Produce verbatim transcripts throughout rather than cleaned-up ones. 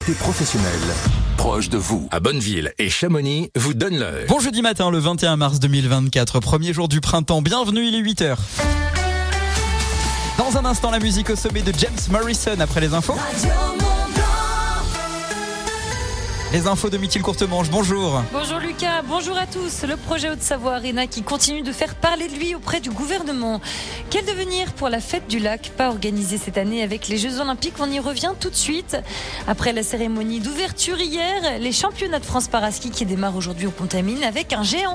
Des professionnels proches de vous à Bonneville et Chamonix vous donnent l'heure. Bon jeudi matin, le vingt et un mars deux mille vingt-quatre, premier jour du printemps. Bienvenue, il est huit heures. Dans un instant, la musique au sommet de James Morrison après les infos. Les infos de Mithil Courtemanche, bonjour. Bonjour Lucas, bonjour à tous. Le projet Haute-Savoie Arena qui continue de faire parler de lui auprès du gouvernement. Quel devenir pour la fête du lac, pas organisée cette année avec les Jeux Olympiques? On y revient tout de suite. Après la cérémonie d'ouverture hier, les championnats de France paraski qui démarrent aujourd'hui au Contamine avec un géant.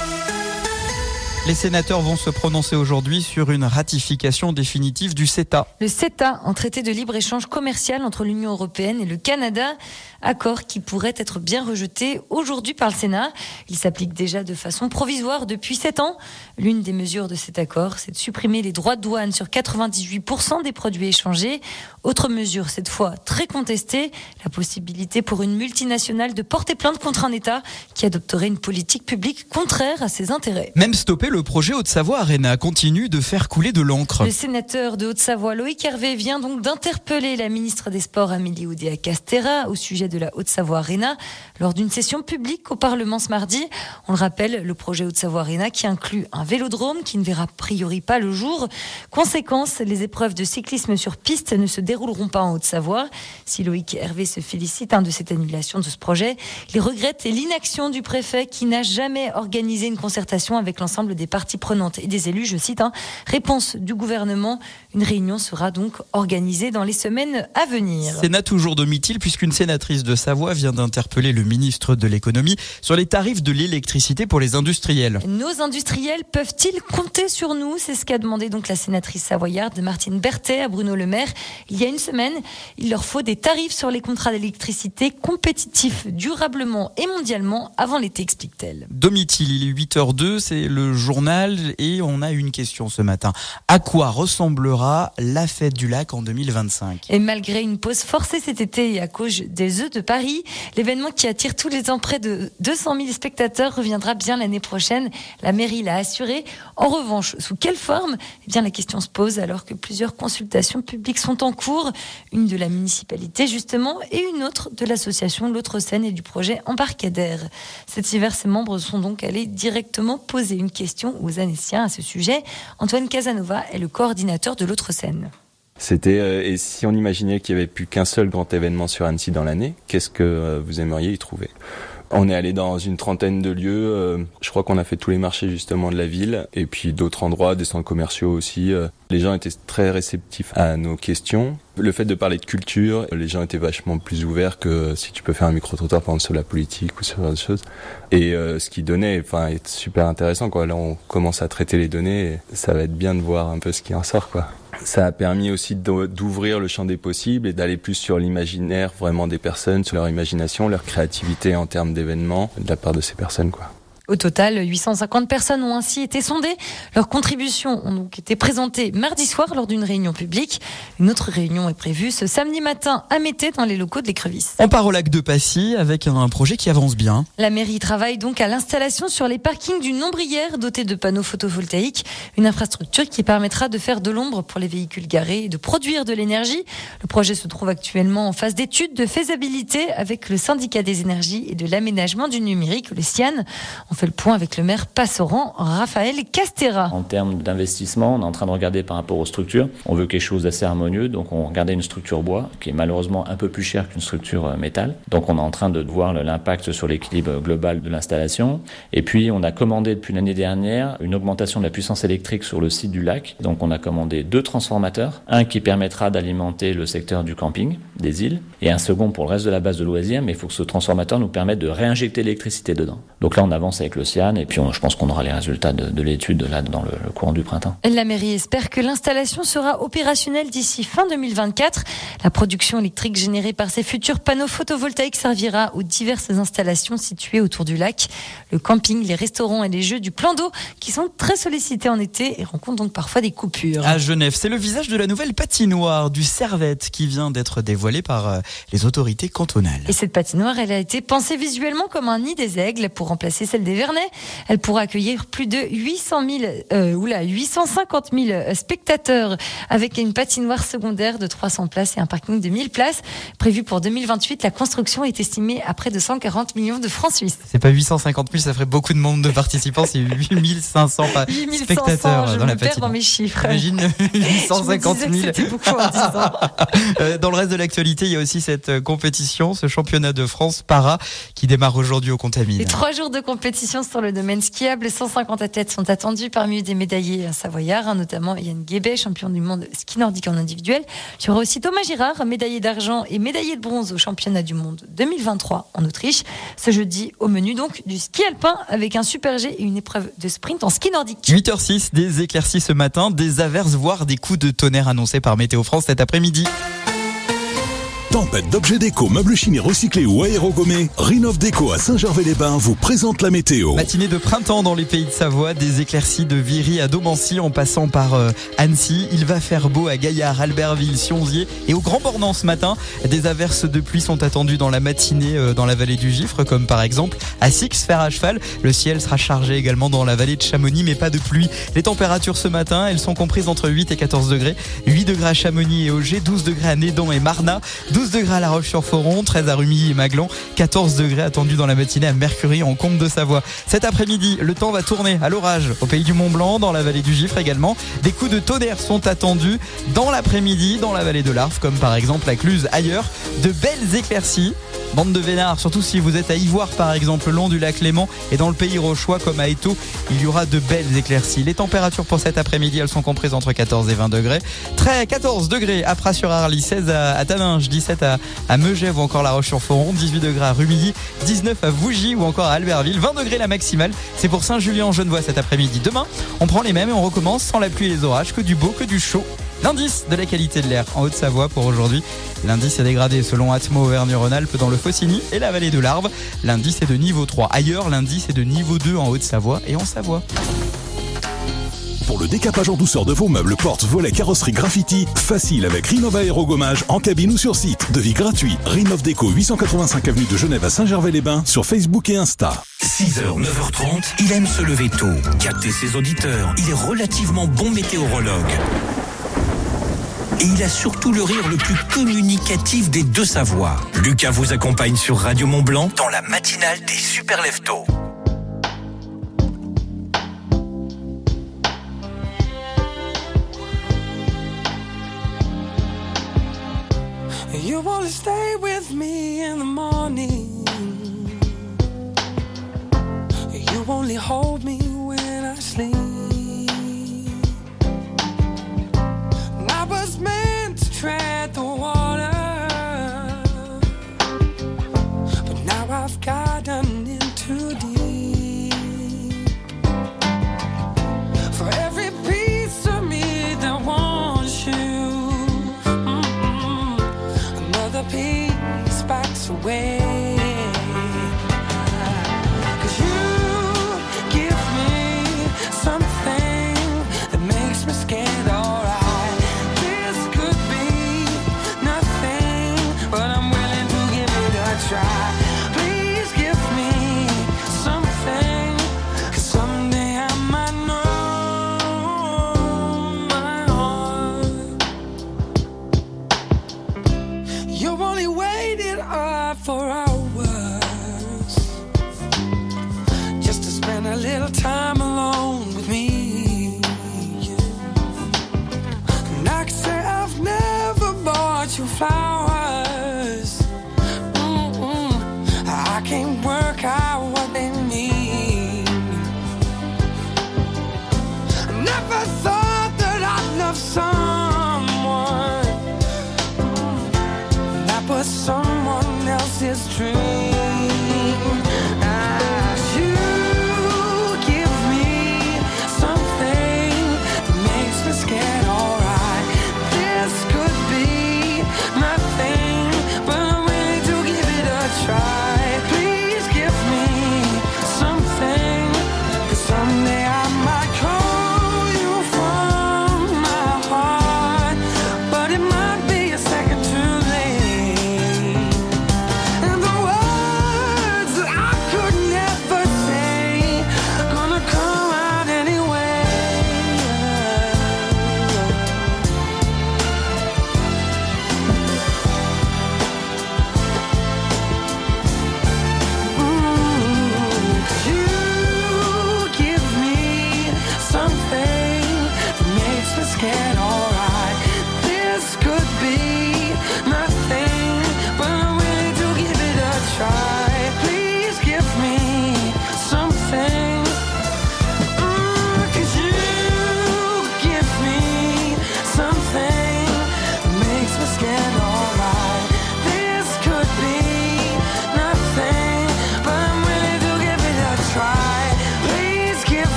Les sénateurs vont se prononcer aujourd'hui sur une ratification définitive du CETA. Le CETA, un traité de libre-échange commercial entre l'Union européenne et le Canada, accord qui pourrait être bien rejeté aujourd'hui par le Sénat. Il s'applique déjà de façon provisoire depuis sept ans. L'une des mesures de cet accord, c'est de supprimer les droits de douane sur quatre-vingt-dix-huit pour cent des produits échangés. Autre mesure, cette fois très contestée, la possibilité pour une multinationale de porter plainte contre un État qui adopterait une politique publique contraire à ses intérêts. Même stoppé, le projet Haute-Savoie Arena continue de faire couler de l'encre. Le sénateur de Haute-Savoie, Loïc Hervé, vient donc d'interpeller la ministre des Sports, Amélie Oudéa-Castéra, au sujet de la Haute-Savoie Arena, lors d'une session publique au Parlement ce mardi. On le rappelle, le projet Haute-Savoie Arena qui inclut un vélodrome qui ne verra a priori pas le jour. Conséquence, les épreuves de cyclisme sur piste ne se dérouleront pas en Haute-Savoie. Si Loïc Hervé se félicite hein, de cette annulation de ce projet, il regrette l'inaction du préfet qui n'a jamais organisé une concertation avec l'ensemble des parties prenantes et des élus. Je cite, hein, réponse du gouvernement, une réunion sera donc organisée dans les semaines à venir. Sénat toujours de Mithil, puisqu'une sénatrice de Savoie vient d'interpeller le ministre de l'économie sur les tarifs de l'électricité pour les industriels. Nos industriels peuvent-ils compter sur nous? C'est ce qu'a demandé donc la sénatrice savoyarde Martine Berthet à Bruno Le Maire. Il y a une semaine, il leur faut des tarifs sur les contrats d'électricité compétitifs durablement et mondialement avant l'été, explique-t-elle. De Mithil, il est huit heures deux, c'est le journal et on a une question ce matin. À quoi ressemblera la fête du lac en deux mille vingt-cinq? Et malgré une pause forcée cet été et à cause des Œufs de Paris, l'événement qui attire tous les ans près de deux cent mille spectateurs reviendra bien l'année prochaine. La mairie l'a assuré. En revanche, sous quelle forme? Eh bien, la question se pose alors que plusieurs consultations publiques sont en cours. Une de la municipalité, justement, et une autre de l'association L'Autre Seine et du projet Embarcadère. Cet hiver, ses membres sont donc allés directement poser une question aux Annéciens à ce sujet. Antoine Casanova est le coordinateur de L'Autre Seine. C'était, euh, et si on imaginait qu'il n'y avait plus qu'un seul grand événement sur Annecy dans l'année, qu'est-ce que euh, vous aimeriez y trouver? On est allé dans une trentaine de lieux, euh, je crois qu'on a fait tous les marchés justement de la ville, et puis d'autres endroits, des centres commerciaux aussi. Euh. Les gens étaient très réceptifs à nos questions. Le fait de parler de culture, les gens étaient vachement plus ouverts que si tu peux faire un micro-trottoir par exemple sur la politique ou sur d'autres choses. Et euh, ce qui donnait, enfin, est super intéressant quoi. Là on commence à traiter les données, et ça va être bien de voir un peu ce qui en sort quoi. Ça a permis aussi d'ouvrir le champ des possibles et d'aller plus sur l'imaginaire vraiment des personnes, sur leur imagination, leur créativité en termes d'événements de la part de ces personnes quoi. Au total, huit cent cinquante personnes ont ainsi été sondées. Leurs contributions ont donc été présentées mardi soir lors d'une réunion publique. Une autre réunion est prévue ce samedi matin à Mété dans les locaux de l'Écrevisse. On part au lac de Passy avec un projet qui avance bien. La mairie travaille donc à l'installation sur les parkings du Nombrière doté de panneaux photovoltaïques. Une infrastructure qui permettra de faire de l'ombre pour les véhicules garés et de produire de l'énergie. Le projet se trouve actuellement en phase d'étude de faisabilité avec le syndicat des énergies et de l'aménagement du numérique, le SIAN. On fait le point avec le maire Passeran, Raphaël Castéra. En termes d'investissement, on est en train de regarder par rapport aux structures. On veut quelque chose d'assez harmonieux, donc on regardait une structure bois qui est malheureusement un peu plus chère qu'une structure métal. Donc on est en train de voir l'impact sur l'équilibre global de l'installation. Et puis on a commandé depuis l'année dernière une augmentation de la puissance électrique sur le site du lac. Donc on a commandé deux transformateurs, un qui permettra d'alimenter le secteur du camping, des îles, et un second pour le reste de la base de loisirs, mais il faut que ce transformateur nous permette de réinjecter l'électricité dedans. Donc là on avance avec le SIAN et puis on, je pense qu'on aura les résultats de, de l'étude là dans le, le courant du printemps. La mairie espère que l'installation sera opérationnelle d'ici fin deux mille vingt-quatre. La production électrique générée par ces futurs panneaux photovoltaïques servira aux diverses installations situées autour du lac. Le camping, les restaurants et les jeux du plan d'eau qui sont très sollicités en été et rencontrent donc parfois des coupures. À Genève, c'est le visage de la nouvelle patinoire du Servette qui vient d'être dévoilée par les autorités cantonales. Et cette patinoire, elle a été pensée visuellement comme un nid des aigles pour remplacer celle des Vernay. Elle pourra accueillir plus de huit cent mille, euh, oula, huit cent cinquante mille spectateurs avec une patinoire secondaire de trois cents places et un parking de mille places. Prévu pour deux mille vingt-huit, la construction est estimée à près de cent quarante millions de francs suisses. C'est pas huit cent cinquante mille, ça ferait beaucoup de monde de participants, c'est huit mille cinq cents spectateurs je dans la me perds patinoire. dans mes chiffres. Imagine huit cent cinquante mille. C'était beaucoup en disant. Dans le reste de l'actualité, il y a aussi cette compétition, ce championnat de France para qui démarre aujourd'hui au Contamine. Les trois jours de compétition sur le domaine skiable, cent cinquante athlètes sont attendus, parmi eux des médaillés savoyards, notamment Yann Guébet, champion du monde ski nordique en individuel. Il y aura aussi Thomas Girard, médaillé d'argent et médaillé de bronze au championnat du monde deux mille vingt-trois en Autriche. Ce jeudi, au menu donc du ski alpin avec un super G et une épreuve de sprint en ski nordique. huit heures six, des éclaircies ce matin, des averses, voire des coups de tonnerre annoncés par Météo France cet après-midi. Tempête d'objets déco, meubles chimiques recyclés ou aérogommés, Rinov Déco à Saint-Gervais-les-Bains vous présente la météo. Matinée de printemps dans les pays de Savoie, des éclaircies de Viry à Domancy en passant par euh, Annecy. Il va faire beau à Gaillard, Albertville, Sionzier et au Grand Bornand ce matin. Des averses de pluie sont attendues dans la matinée euh, dans la vallée du Gifre, comme par exemple à Six, Fer à cheval. Le ciel sera chargé également dans la vallée de Chamonix, mais pas de pluie. Les températures ce matin, elles sont comprises entre huit et quatorze degrés. huit degrés à Chamonix et Auger, douze degrés à Nédan et Marnat, douze degrés à La Roche-sur-Foron, treize à Rumilly et Maglan, quatorze degrés attendus dans la matinée à Mercury en Combe de Savoie. Cet après-midi, le temps va tourner à l'orage au pays du Mont-Blanc, dans la vallée du Gifre également. Des coups de tonnerre sont attendus dans l'après-midi dans la vallée de l'Arve, comme par exemple à Cluse. Ailleurs, de belles éclaircies. Bande de vénards, surtout si vous êtes à Ivoire par exemple, le long du lac Léman et dans le pays rauchois comme à Étaux, il y aura de belles éclaircies. Les températures pour cet après-midi, elles sont comprises entre quatorze et vingt degrés. treize, quatorze degrés à Pras-sur-Arly, seize à, à Taninges, dix-sept à, à Megève ou encore La Roche-sur-Foron, dix-huit degrés à Rumilly, dix-neuf à Vougy ou encore à Albertville, vingt degrés la maximale. C'est pour Saint-Julien-en-Genevois cet après-midi. Demain, on prend les mêmes et on recommence sans la pluie et les orages, que du beau, que du chaud. L'indice de la qualité de l'air en Haute-Savoie pour aujourd'hui. L'indice est dégradé selon Atmo Auvergne-Rhône-Alpes dans le Faucigny et la vallée de l'Arve. L'indice est de niveau trois. Ailleurs, l'indice est de niveau deux en Haute-Savoie et en Savoie. Pour le décapage en douceur de vos meubles, portes, volets, carrosserie, graffiti, facile avec Rinov Aérogommage en cabine ou sur site. Devis gratuit. Rinov Déco, huit cent quatre-vingt-cinq avenue de Genève à Saint-Gervais-les-Bains sur Facebook et Insta. six heures, neuf heures trente, il aime se lever tôt, capter ses auditeurs. Il est relativement bon météorologue. Et il a surtout le rire le plus communicatif des deux Savoies. Lucas vous accompagne sur Radio Mont-Blanc dans la matinale des Super Leftos. You wanna stay with me in the morning. You only hold me when I sleep. I was meant to tread the water, but now I've gotten in too deep. For every piece of me that wants you, mm-mm, another piece backs away. Cause you give me something that makes me scared. For hours, just to spend a little time alone with me. And I can say I've never bought you flowers. Mm-mm. I can't work out what they mean. I never thought that I'd love someone that was someone else's dream. As you give me something that makes me scared, alright. This could be nothing, but I'm willing to give it a try. Please give me something, cause someday I might call you from my heart, but it might be a second too late. And the world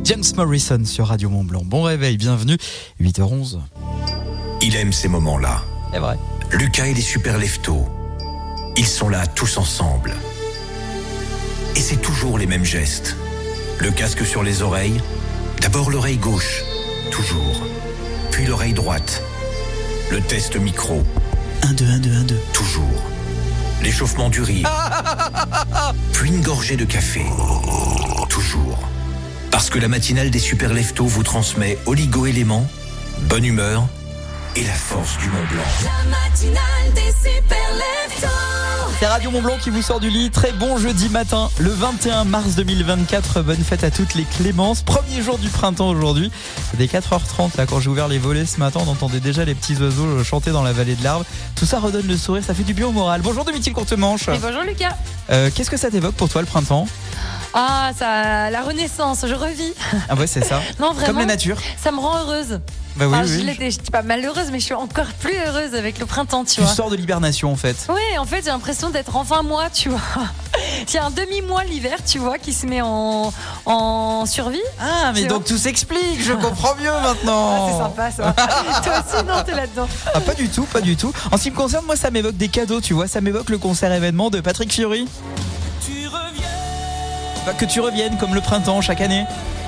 James Morrison sur Radio Mont-Blanc. Bon réveil, bienvenue, huit heures onze. Il aime ces moments-là. C'est vrai. Lucas et les super leftos. Ils sont là tous ensemble. Et c'est toujours les mêmes gestes. Le casque sur les oreilles. D'abord l'oreille gauche, toujours. Puis l'oreille droite. Le test micro. un, deux, un, deux, un, deux. Toujours. L'échauffement du rire. Puis une gorgée de café. Toujours. Parce que la matinale des super leftos vous transmet oligo-éléments, bonne humeur et la force du Mont Blanc. La matinale des super leftos. C'est Radio Mont-Blanc qui vous sort du lit. Très bon jeudi matin, le vingt et un mars deux mille vingt-quatre. Bonne fête à toutes les Clémences. Premier jour du printemps aujourd'hui. Dès quatre heures trente, là, quand j'ai ouvert les volets ce matin, on entendait déjà les petits oiseaux chanter dans la vallée de l'Arve. Tout ça redonne le sourire, ça fait du bien au moral. Bonjour Domitil Courtemanche. Et bonjour Lucas. Euh, qu'est-ce que ça t'évoque pour toi le printemps ? Ah, ça, la renaissance, je revis. Ah ouais, c'est ça. Non, vraiment. Comme la nature. Ça me rend heureuse. Bah oui, Enfin, oui. je l'étais, je suis pas malheureuse, mais je suis encore plus heureuse avec le printemps, tu, Tu vois. sors de l'hibernation en fait. Oui, en fait, j'ai l'impression d'être enfin moi, tu vois. Il y a un demi-mois l'hiver, tu vois, qui se met en, en survie. Ah, mais Tu donc tout s'explique, je comprends mieux maintenant. Ah, c'est sympa ça. Toi aussi, non, t'es là-dedans. Ah, pas du tout, pas du tout. En ce qui me concerne, moi, ça m'évoque des cadeaux, tu vois. Ça m'évoque le concert événement de Patrick Fiori. Tu reviens. Bah, que tu reviennes comme le printemps chaque année.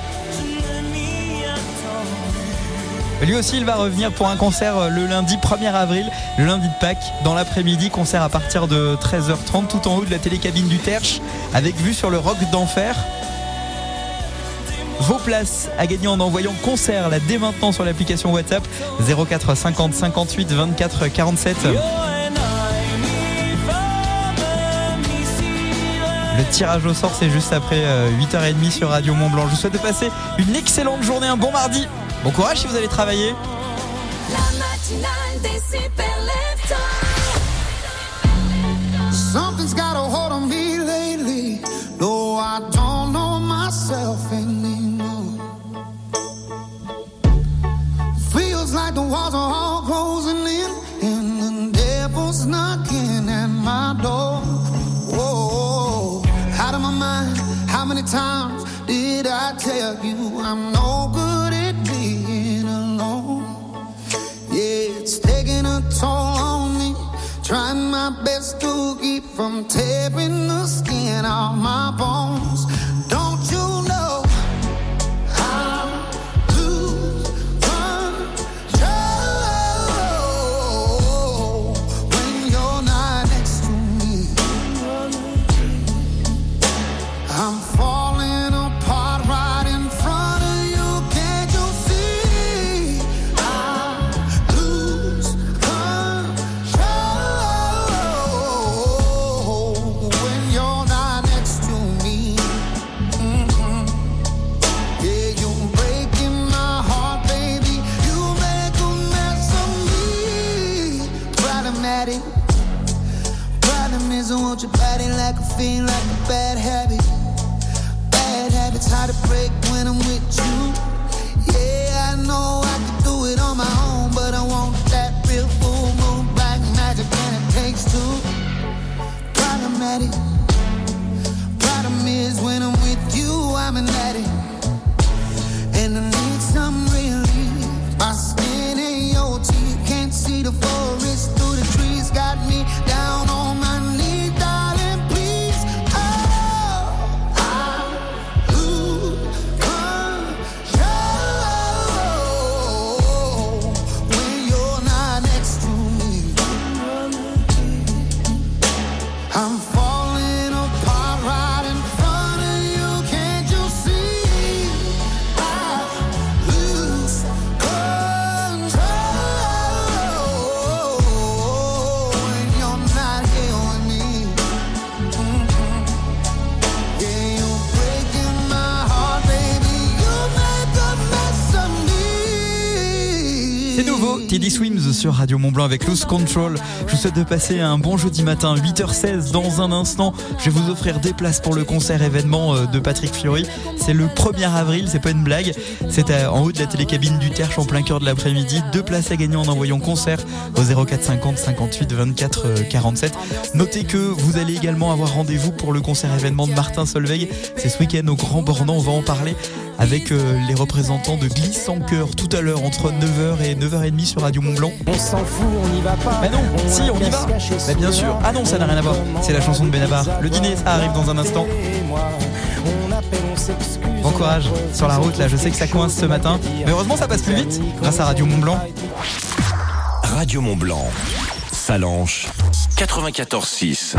Lui aussi, il va revenir pour un concert le lundi premier avril, le lundi de Pâques, dans l'après-midi. Concert à partir de treize heures trente, tout en haut de la télécabine du Terche, avec vue sur le Roc d'Enfer. Vos places à gagner en envoyant concert là dès maintenant sur l'application WhatsApp zéro quatre cinquante cinquante-huit vingt-quatre quarante-sept. Le tirage au sort, c'est juste après huit heures trente sur Radio Mont-Blanc. Je vous souhaite de passer une excellente journée, un bon mardi. Bon courage si vous allez travailler. La matinale des super leftos. Something's got a hold on me lately. No, I don't know myself anymore. Feels like the walls are all closing in, and the devil's knocking at my door. Whoa, out of my mind. How many times did I tell you I'm no good at being alone? Yeah, it's taking a toll on me. Trying my best to keep from tearing the skin off my bones. Don't you know I lose control when you're not next to me? I'm falling apart right in front of you. Can't you see? I lose control when you're not next to me. Mm-hmm. Yeah, you're breaking my heart, baby. You make a mess of me. Problematic. Problem is I want your body like a fiend, like a bad habit. Bad habits hard to break when I'm with you. Yeah, I know I could do it on my own, but I want that real full moon black magic, and it takes two. Problematic. Problem is when I'm with you, I'm an addict, and I need some relief. My skin and your teeth can't see the forest through the trees. Got me down on my knees, darling, please. Oh, I lose control C'est nouveau, Teddy Swims sur Radio Mont-Blanc avec Lose Control. Je vous souhaite de passer un bon jeudi matin, huit heures seize. Dans un instant, je vais vous offrir des places pour le concert événement de Patrick Fiori. C'est le premier avril, c'est pas une blague. C'est en haut de la télécabine du Terche en plein cœur de l'après-midi. Deux places à gagner en envoyant concert au zéro quatre cinquante cinquante-huit vingt-quatre quarante-sept. Notez que vous allez également avoir rendez-vous pour le concert événement de Martin Solveig. C'est ce week-end au Grand Bornand. On va en parler avec euh, les représentants de Glisse en Chœur tout à l'heure entre neuf heures et neuf heures trente sur Radio Mont-Blanc. On s'en fout, on n'y va pas. Bah non, on si on y va. Bah bien sûr. Ah non, ça n'a rien à voir. C'est la chanson de Benabar. Le dîner, ça arrive dans un instant. Bon courage sur la route là, je sais que ça coince ce matin, mais heureusement ça passe plus vite grâce à Radio Mont-Blanc. Radio Mont-Blanc, Salanches, quatre-vingt-quatorze six.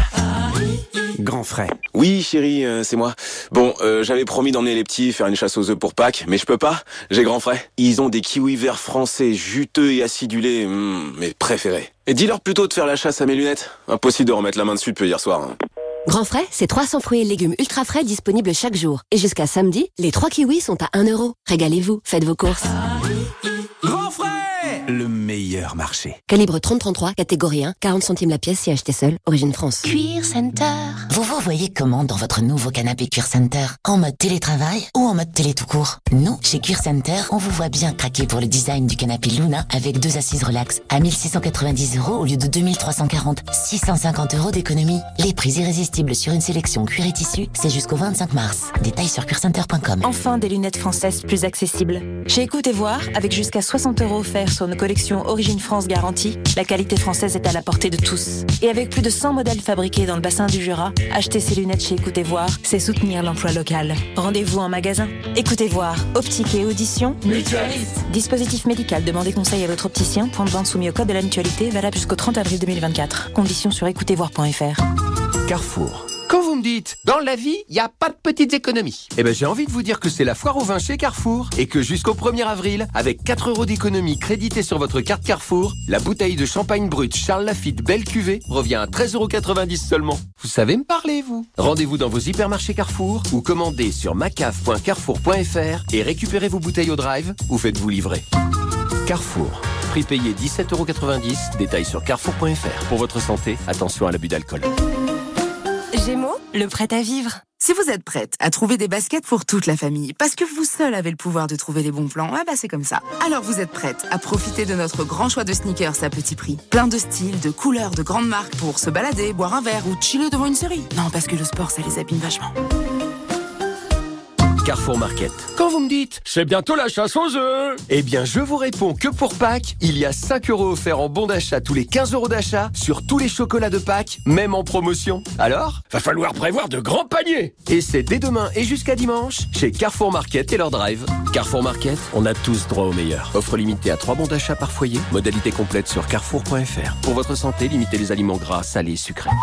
Grand frais. Oui, chérie, euh, c'est moi. Bon, euh, j'avais promis d'emmener les petits faire une chasse aux œufs pour Pâques, mais je peux pas. J'ai grand frais. Ils ont des kiwis verts français, juteux et acidulés, mmh, mes préférés. Et dis-leur plutôt de faire la chasse à mes lunettes. Impossible de remettre la main dessus depuis hier soir. Hein. Grand frais, c'est trois cents fruits et légumes ultra frais disponibles chaque jour. Et jusqu'à samedi, les trois kiwis sont à un euro. Régalez-vous, faites vos courses. Grand frais, le meilleur marché. Calibre trente trente-trois, catégorie un, quarante centimes la pièce si acheté seul, origine France. Cuir Center. Vous vous voyez comment dans votre nouveau canapé Cuir Center? En mode télétravail ou en mode télé tout court? Nous, chez Cuir Center, on vous voit bien craquer pour le design du canapé Luna avec deux assises relax à mille six cent quatre-vingt-dix euros au lieu de deux mille trois cent quarante. six cent cinquante euros d'économie. Les prix irrésistibles sur une sélection cuir et tissu, c'est jusqu'au vingt-cinq mars. Détails sur cuir center point com. Enfin, des lunettes françaises plus accessibles. Chez Écoute et Voir, avec jusqu'à soixante euros offerts sur nos collections Origine France garantie, la qualité française est à la portée de tous. Et avec plus de cent modèles fabriqués dans le bassin du Jura, acheter ses lunettes chez Écoute et Voir, c'est soutenir l'emploi local. Rendez-vous en magasin. Écoute et Voir, optique et audition, mutualiste. Dispositif médical, demandez conseil à votre opticien. Point de vente soumis au code de la mutualité, valable jusqu'au trente avril deux mille vingt-quatre. Conditions sur écoutez voir point f r. Carrefour. Quand vous me dites, dans la vie, il n'y a pas de petites économies. Eh ben, j'ai envie de vous dire que c'est la foire au vin chez Carrefour et que jusqu'au premier avril, avec quatre euros d'économie créditée sur votre carte Carrefour, la bouteille de champagne brut Charles Lafite Belle Cuvée revient à treize euros quatre-vingt-dix seulement. Vous savez me parler, vous. Rendez-vous dans vos hypermarchés Carrefour ou commandez sur macaf point carrefour point f r et récupérez vos bouteilles au drive ou faites-vous livrer. Carrefour. Prix payé dix-sept euros quatre-vingt-dix. Détails sur carrefour point f r. Pour votre santé, attention à l'abus d'alcool. Gémeaux, le prêt à vivre. Si vous êtes prête à trouver des baskets pour toute la famille, parce que vous seul avez le pouvoir de trouver les bons plans, ah bah c'est comme ça. Alors vous êtes prête à profiter de notre grand choix de sneakers à petit prix. Plein de styles, de couleurs, de grandes marques pour se balader, boire un verre ou chiller devant une série. Non, parce que le sport, ça les abîme vachement. Carrefour Market. Quand vous me dites, c'est bientôt la chasse aux œufs, eh bien je vous réponds que pour Pâques, il y a cinq euros offerts en bon d'achat tous les quinze euros d'achat sur tous les chocolats de Pâques, même en promotion. Alors, va falloir prévoir de grands paniers. Et c'est dès demain et jusqu'à dimanche chez Carrefour Market et leur drive. Carrefour Market, on a tous droit au meilleur. Offre limitée à trois bons d'achat par foyer. Modalité complète sur carrefour point f r. Pour votre santé, limitez les aliments gras, salés, sucrés.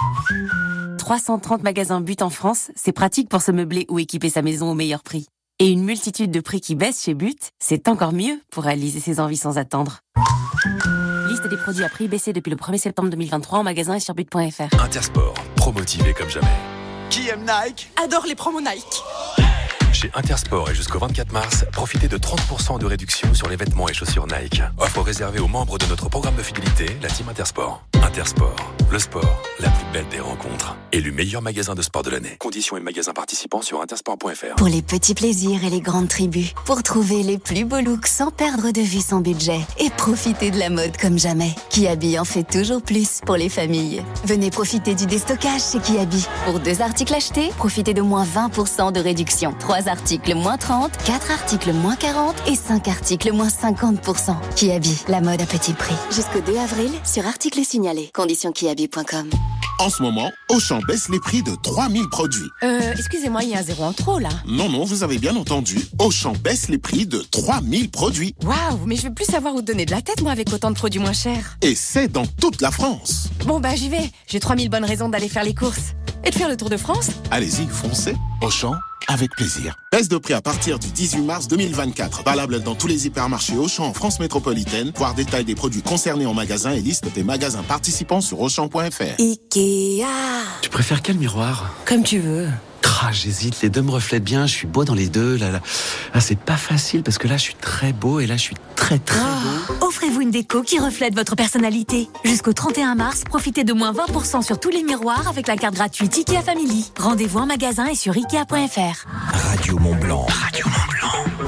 trois cent trente magasins But en France, c'est pratique pour se meubler ou équiper sa maison au meilleur prix. Et une multitude de prix qui baissent chez But, c'est encore mieux pour réaliser ses envies sans attendre. Liste des produits à prix baissés depuis le premier septembre deux mille vingt-trois en magasin et sur but point f r. Intersport, pro-motivé comme jamais. Qui aime Nike? Adore les promos Nike. Chez Intersport et jusqu'au vingt-quatre mars, profitez de trente pour cent de réduction sur les vêtements et chaussures Nike. Offre réservée aux membres de notre programme de fidélité, la Team Intersport. Intersport, le sport, la plus belle des rencontres. Élu meilleur magasin de sport de l'année. Conditions et magasins participants sur intersport point f r. Pour les petits plaisirs et les grandes tribus, pour trouver les plus beaux looks sans perdre de vue son budget et profiter de la mode comme jamais. Kiabi en fait toujours plus pour les familles. Venez profiter du déstockage chez Kiabi. Pour deux articles achetés, profitez de moins vingt pour cent de réduction. Trois articles moins trente, quatre articles moins quarante et cinq articles moins cinquante pour cent. Kiabi, la mode à petit prix. Jusqu'au deux avril sur articles signalés. Conditions kiabi point com. En ce moment, Auchan baisse les prix de trois mille produits. Euh, excusez-moi, il y a un zéro en trop, là. Non, non, vous avez bien entendu. Auchan baisse les prix de trois mille produits. Waouh, mais je veux plus savoir où donner de la tête, moi, avec autant de produits moins chers. Et c'est dans toute la France. Bon, bah, j'y vais. J'ai trois mille bonnes raisons d'aller faire les courses. Et de faire le tour de France. Allez-y, foncez. Auchan, avec plaisir. Baisse de prix à partir du dix-huit mars deux mille vingt-quatre. Valable dans tous les hypermarchés Auchan en France métropolitaine. Voir détail des produits concernés en magasin et liste des magasins participants sur auchan point f r. Ikea. Tu préfères quel miroir? Comme tu veux. Ah, j'hésite, les deux me reflètent bien, je suis beau dans les deux. Là, là. Ah, c'est pas facile parce que là, je suis très beau et là, je suis très très oh, beau. Offrez-vous Trouvez-vous une déco qui reflète votre personnalité. Jusqu'au trente et un mars, profitez de moins vingt pour cent sur tous les miroirs avec la carte gratuite IKEA Family. Rendez-vous en magasin et sur ikea point f r. Radio Mont Blanc. Radio Mont Blanc.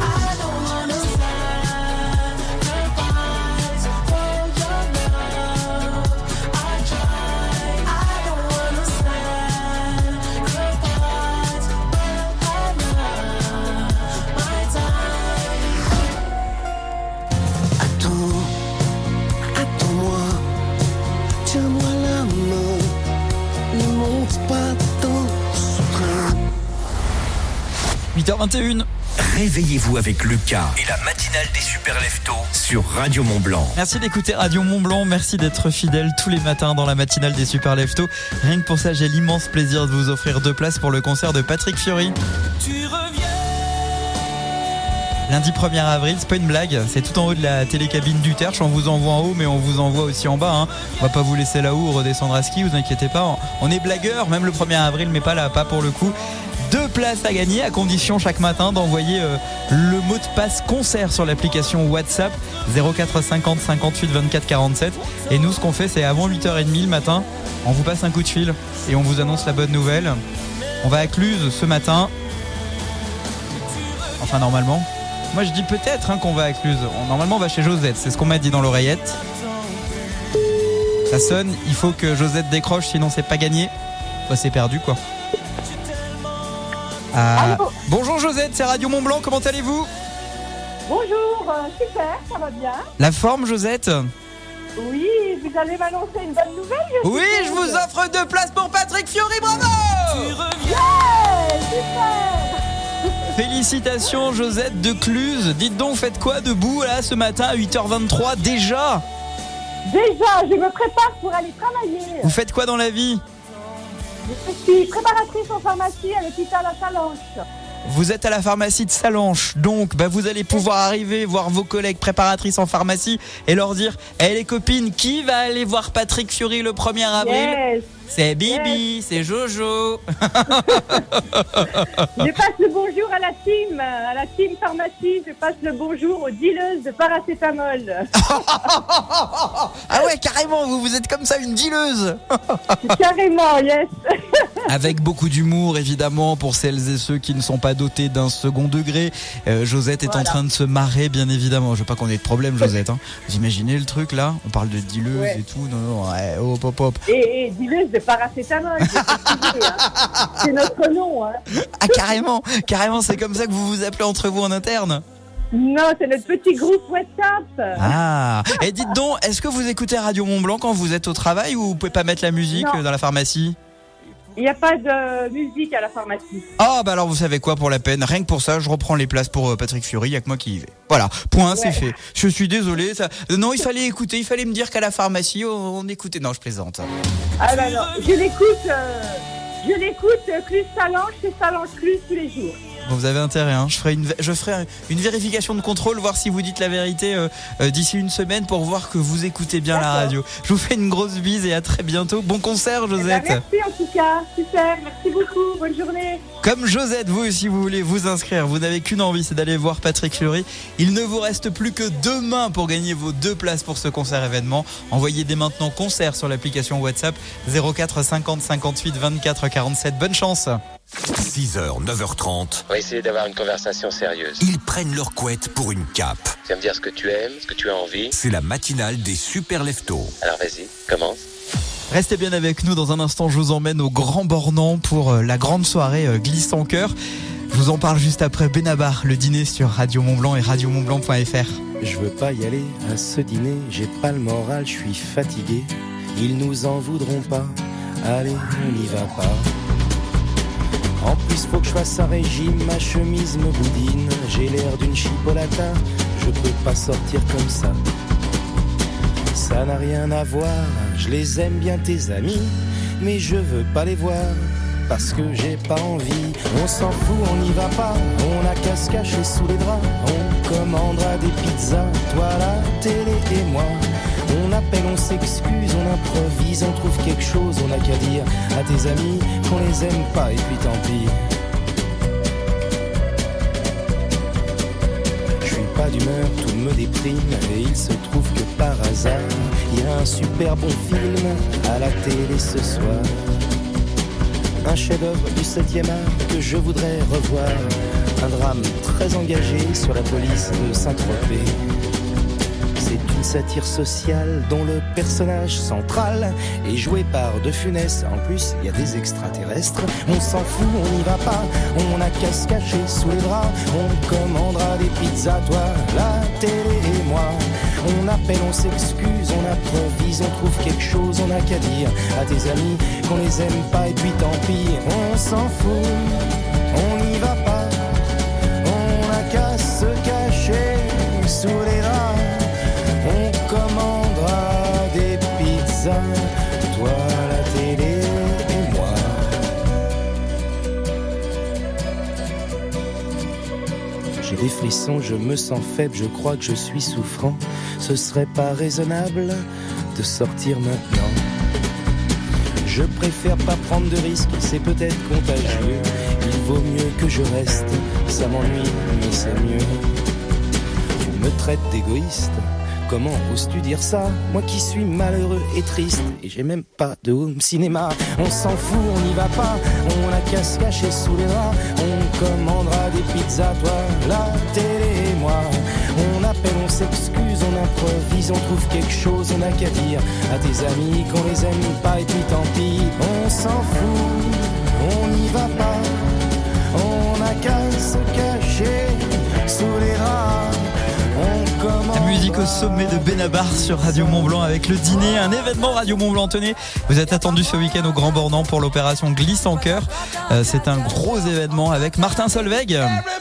huit heures vingt et une. Réveillez-vous avec Lucas et la matinale des super leftos sur Radio Mont Blanc. Merci d'écouter Radio Mont Blanc, merci d'être fidèle tous les matins dans la matinale des super leftos. Rien que pour ça, j'ai l'immense plaisir de vous offrir deux places pour le concert de Patrick Fiori. Tu reviens. Lundi premier avril, c'est pas une blague, c'est tout en haut de la télécabine du Terche. On vous envoie en haut, mais on vous envoie aussi en bas. Hein. On va pas vous laisser là-haut ou redescendre à ski, vous inquiétez pas. On est blagueurs, même le premier avril, mais pas là, pas pour le coup. Deux places à gagner, à condition chaque matin d'envoyer euh, le mot de passe concert sur l'application WhatsApp zéro quatre cinquante cinquante-huit vingt-quatre quarante-sept. Et nous, ce qu'on fait, c'est avant huit heures trente le matin, on vous passe un coup de fil et on vous annonce la bonne nouvelle. On va à Cluse ce matin. Enfin, normalement. Moi, je dis peut-être hein, qu'on va à Cluse. On, normalement, on va chez Josette, c'est ce qu'on m'a dit dans l'oreillette. Ça sonne, il faut que Josette décroche, sinon c'est pas gagné. Bah, c'est perdu, quoi. Ah. Bonjour Josette, c'est Radio Mont Blanc, comment allez-vous? Bonjour, euh, super, ça va bien. La forme Josette? Oui, vous allez m'annoncer une bonne nouvelle. Je oui, je vous offre deux places pour Patrick Fiori, bravo. Tu reviens. Yeah, super. Félicitations Josette de Cluse. Dites donc, faites quoi debout là ce matin à huit heures vingt-trois déjà? Déjà, je me prépare pour aller travailler. Vous faites quoi dans la vie? Je suis préparatrice en pharmacie à l'hôpital à Salanches. Vous êtes à la pharmacie de Salanches, donc bah, vous allez pouvoir arriver voir vos collègues préparatrices en pharmacie et leur dire hey, les copines, qui va aller voir Patrick Fiori le premier avril? Yes. C'est Bibi, yes. C'est Jojo. Je passe le bonjour à la team, à la team pharmacie. Je passe le bonjour aux dealeuses de paracétamol. Ah ouais, carrément, vous, vous êtes comme ça, une dealeuse. Carrément, yes. Avec beaucoup d'humour, évidemment, pour celles et ceux qui ne sont pas dotés d'un second degré. Euh, Josette est voilà. en train de se marrer, bien évidemment. Je veux pas qu'on ait de problème, Josette. Hein. Vous imaginez le truc, là? On parle de dealeuse ouais. et tout. Non, non, ouais, hop, hop, hop. Et, et dealeuse de paracétamol, hein. C'est notre nom. Hein. Ah, carrément, carrément, c'est comme ça que vous vous appelez entre vous en interne? Non, c'est notre petit groupe WhatsApp. Ah, et dites donc, est-ce que vous écoutez Radio Mont Blanc quand vous êtes au travail ou vous pouvez pas mettre la musique non. dans la pharmacie? Il n'y a pas de musique à la pharmacie. Ah bah alors vous savez quoi, pour la peine, rien que pour ça, je reprends les places pour Patrick Fiori, il n'y a que moi qui y vais. Voilà, point, ouais. c'est fait. Je suis désolé, ça... non, il fallait écouter, il fallait me dire qu'à la pharmacie, on, on écoutait. Non, je plaisante. Ah bah non, je l'écoute, euh, je l'écoute, Cluse Salanches, c'est Salanches Cluse tous les jours. Bon, vous avez intérêt, hein. je ferai, une, je ferai une vérification de contrôle, voir si vous dites la vérité euh, euh, d'ici une semaine pour voir que vous écoutez bien D'accord. la radio. Je vous fais une grosse bise et à très bientôt. Bon concert, Josette. Eh ben, merci en tout cas, super, merci beaucoup, bonne journée. Comme Josette, vous, si vous voulez vous inscrire, vous n'avez qu'une envie, c'est d'aller voir Patrick Fiori. Il ne vous reste plus que demain pour gagner vos deux places pour ce concert événement. Envoyez dès maintenant concert sur l'application WhatsApp zéro quatre cinquante cinquante-huit vingt-quatre quarante-sept. Bonne chance. six heures, neuf heures trente. On va essayer d'avoir une conversation sérieuse. Ils prennent leur couette pour une cape. Tu vas me dire ce que tu aimes, ce que tu as envie. C'est la matinale des super leftos. Alors vas-y, commence. Restez bien avec nous, dans un instant je vous emmène au Grand Bornand pour la grande soirée Glisse en cœur. Je vous en parle juste après Benabar, le dîner sur Radio Mont Blanc et radio mont blanc point f r. Je veux pas y aller à ce dîner, j'ai pas le moral, je suis fatigué. Ils nous en voudront pas, allez on n'y va pas. En plus faut que je fasse un régime, ma chemise me boudine. J'ai l'air d'une chipolata, je peux pas sortir comme ça. Ça n'a rien à voir, je les aime bien tes amis, mais je veux pas les voir, parce que j'ai pas envie. On s'en fout, on n'y va pas, on a qu'à se cacher sous les draps. On commandera des pizzas, toi la télé et moi. On appelle, on s'excuse, on improvise, on trouve quelque chose, on n'a qu'à dire à tes amis qu'on les aime pas et puis tant pis. Je suis pas d'humeur, tout me déprime. Et il se trouve que par hasard, il y a un super bon film à la télé ce soir. Un chef-d'œuvre du septième art que je voudrais revoir. Un drame très engagé sur la police de Saint-Tropez. C'est une satire sociale dont le personnage central est joué par De Funès. En plus, il y a des extraterrestres. On s'en fout, on n'y va pas. On a qu'à se cacher sous les draps. On commandera des pizzas, toi, la télé et moi. On appelle, on s'excuse, on improvise, on trouve quelque chose, on n'a qu'à dire à tes amis qu'on les aime pas et puis tant pis. On s'en fout, on n'y va pas. On n'a qu'à se cacher sous les draps. On commandera des pizzas, toi la télé et moi. J'ai des frissons, je me sens faible, je crois que je suis souffrant. Ce serait pas raisonnable de sortir maintenant. Je préfère pas prendre de risques, c'est peut-être contagieux. Il vaut mieux que je reste, ça m'ennuie, mais c'est mieux. Tu me traites d'égoïste. Comment oses-tu dire ça? Moi qui suis malheureux et triste. Et j'ai même pas de home cinéma. On s'en fout, on n'y va pas. On a qu'à se cacher sous les draps. On commandera des pizzas, toi, la télé et moi. On appelle, on s'excuse, on improvise, on trouve quelque chose, on n'a qu'à dire à tes amis qu'on les aime pas et puis tant pis. On s'en fout, on n'y va pas. On n'a qu'à se cacher sous les draps. La musique au sommet de Benabar sur Radio Mont-Blanc avec le dîner, un événement Radio Mont-Blanc. Tenez, vous êtes attendus ce week-end au Grand Bornand pour l'opération Glisse en Cœur. Euh, c'est un gros événement avec Martin Solveig.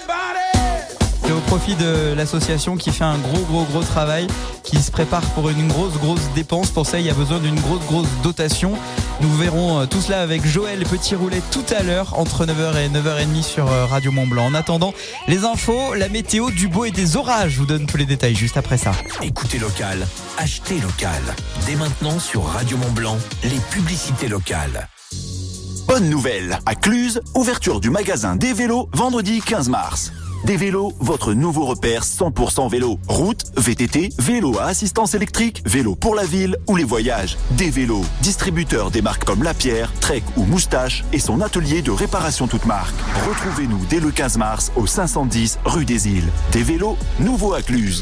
C'est au profit de l'association qui fait un gros gros gros travail, qui se prépare pour une grosse grosse dépense. Pour ça, il y a besoin d'une grosse grosse dotation. Nous verrons tout cela avec Joël Petit-Roulet tout à l'heure entre neuf heures et neuf heures trente sur Radio Mont-Blanc. En attendant, les infos, la météo, du beau et des orages. Je vous donne tous les détails juste après ça. Écoutez local, achetez local. Dès maintenant sur Radio Mont-Blanc, les publicités locales. Bonne nouvelle, à Cluse, ouverture du magasin des vélos vendredi quinze mars. Des vélos, votre nouveau repère cent pour cent vélo. Route, V T T, vélo à assistance électrique, vélo pour la ville ou les voyages. Des vélos, distributeur des marques comme Lapierre, Trek ou Moustache et son atelier de réparation toute marque. Retrouvez-nous dès le quinze mars au cinq cent dix rue des Îles. Des vélos, nouveau à Cluse.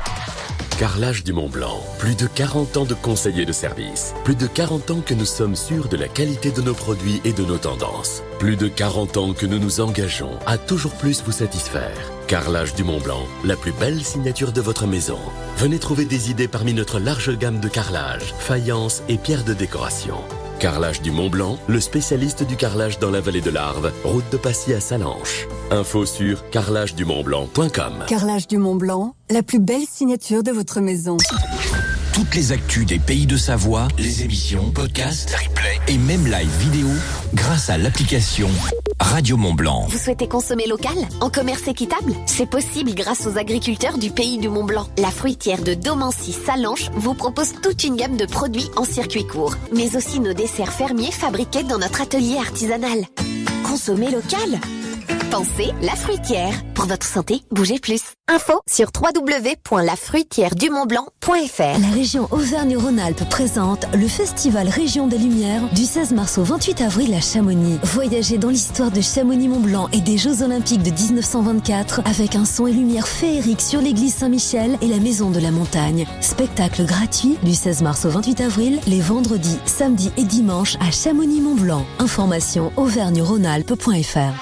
Carrelage du Mont-Blanc, plus de quarante ans de conseillers de service. Plus de quarante ans que nous sommes sûrs de la qualité de nos produits et de nos tendances. Plus de quarante ans que nous nous engageons à toujours plus vous satisfaire. Carrelage du Mont-Blanc, la plus belle signature de votre maison. Venez trouver des idées parmi notre large gamme de carrelage, faïences et pierres de décoration. Carrelage du Mont-Blanc, le spécialiste du carrelage dans la vallée de l'Arve, route de Passy à Salanches. Info sur carrelage du mont blanc point com. Carrelage du Mont-Blanc, la plus belle signature de votre maison. Toutes les actus des pays de Savoie, les émissions, podcasts, replays et même live vidéo grâce à l'application Radio Mont-Blanc. Vous souhaitez consommer local, en commerce équitable? C'est possible grâce aux agriculteurs du pays du Mont-Blanc. La fruitière de Domancy-Salanches vous propose toute une gamme de produits en circuit court, mais aussi nos desserts fermiers fabriqués dans notre atelier artisanal. Consommer local? Pensez La Fruitière. Pour votre santé, bougez plus. Info sur w w w point la fruitière du mont blanc point f r. La région Auvergne-Rhône-Alpes présente le festival Région des Lumières du seize mars au vingt-huit avril à Chamonix. Voyagez dans l'histoire de Chamonix-Mont-Blanc et des Jeux Olympiques de dix-neuf cent vingt-quatre avec un son et lumière féerique sur l'église Saint-Michel et la Maison de la Montagne. Spectacle gratuit du seize mars au vingt-huit avril, les vendredis, samedis et dimanches à Chamonix-Mont-Blanc. Information auvergne rhône alpes point f r.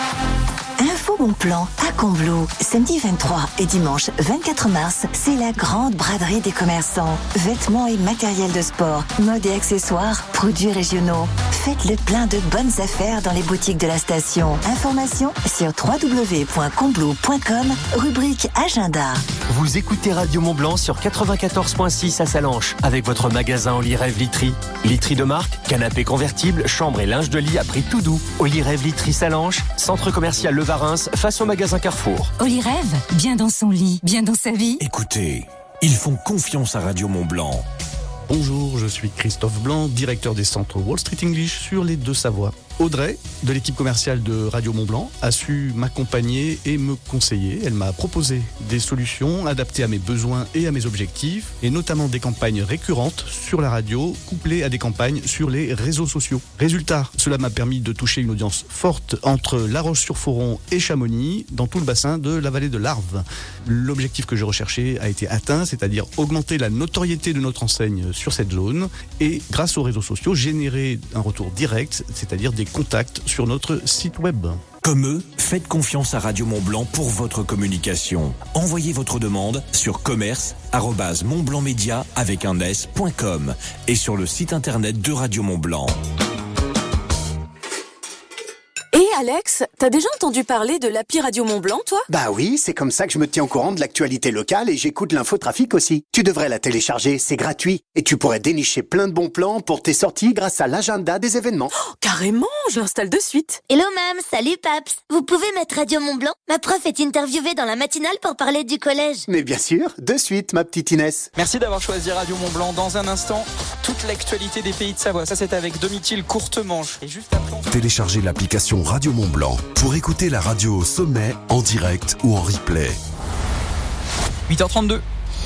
Info Bon Plan à Combloux. Samedi vingt-trois et dimanche vingt-quatre mars, c'est la grande braderie des commerçants. Vêtements et matériel de sport, mode et accessoires, produits régionaux. Faites le plein de bonnes affaires dans les boutiques de la station. Information sur w w w point combloux point com, rubrique agenda. Vous écoutez Radio Mont-Blanc sur quatre-vingt-quatorze point six à Salanches avec votre magasin Olyrève Literie. Literie de marque, canapé convertible, chambre et linge de lit à prix tout doux. Olyrève Literie Salanches, centre commercial Le Varins, face au magasin Carrefour. Olyrève, bien dans son lit, bien dans sa vie. Écoutez, ils font confiance à Radio Mont-Blanc. Bonjour, je suis Christophe Blanc, directeur des centres Wall Street English sur les Deux-Savoies. Audrey, de l'équipe commerciale de Radio Mont-Blanc, a su m'accompagner et me conseiller. Elle m'a proposé des solutions adaptées à mes besoins et à mes objectifs, et notamment des campagnes récurrentes sur la radio, couplées à des campagnes sur les réseaux sociaux. Résultat, cela m'a permis de toucher une audience forte entre La Roche-sur-Foron et Chamonix, dans tout le bassin de la vallée de l'Arve. L'objectif que je recherchais a été atteint, c'est-à-dire augmenter la notoriété de notre enseigne sur cette zone et, grâce aux réseaux sociaux, générer un retour direct, c'est-à-dire des contacts sur notre site web. Comme eux, faites confiance à Radio Mont-Blanc pour votre communication. Envoyez votre demande sur commerce arobase montblancmedia avec un s point com et sur le site internet de Radio Mont-Blanc. Et Alex, t'as déjà entendu parler de l'appli Radio Mont-Blanc, toi ? Bah oui, c'est comme ça que je me tiens au courant de l'actualité locale et j'écoute l'infotrafic aussi. Tu devrais la télécharger, c'est gratuit. Et tu pourrais dénicher plein de bons plans pour tes sorties grâce à l'agenda des événements. Oh, carrément, je l'installe de suite. Hello mam, salut Paps. Vous pouvez mettre Radio Mont-Blanc ? Ma prof est interviewée dans la matinale pour parler du collège. Mais bien sûr, de suite ma petite Inès. Merci d'avoir choisi Radio Mont-Blanc. Dans un instant, toute l'actualité des pays de Savoie. Ça c'est avec Domitil Courtemanche. Et juste après... Téléchargez l'application Radio Mont-Blanc pour écouter la radio au sommet, en direct ou en replay. huit heures trente-deux.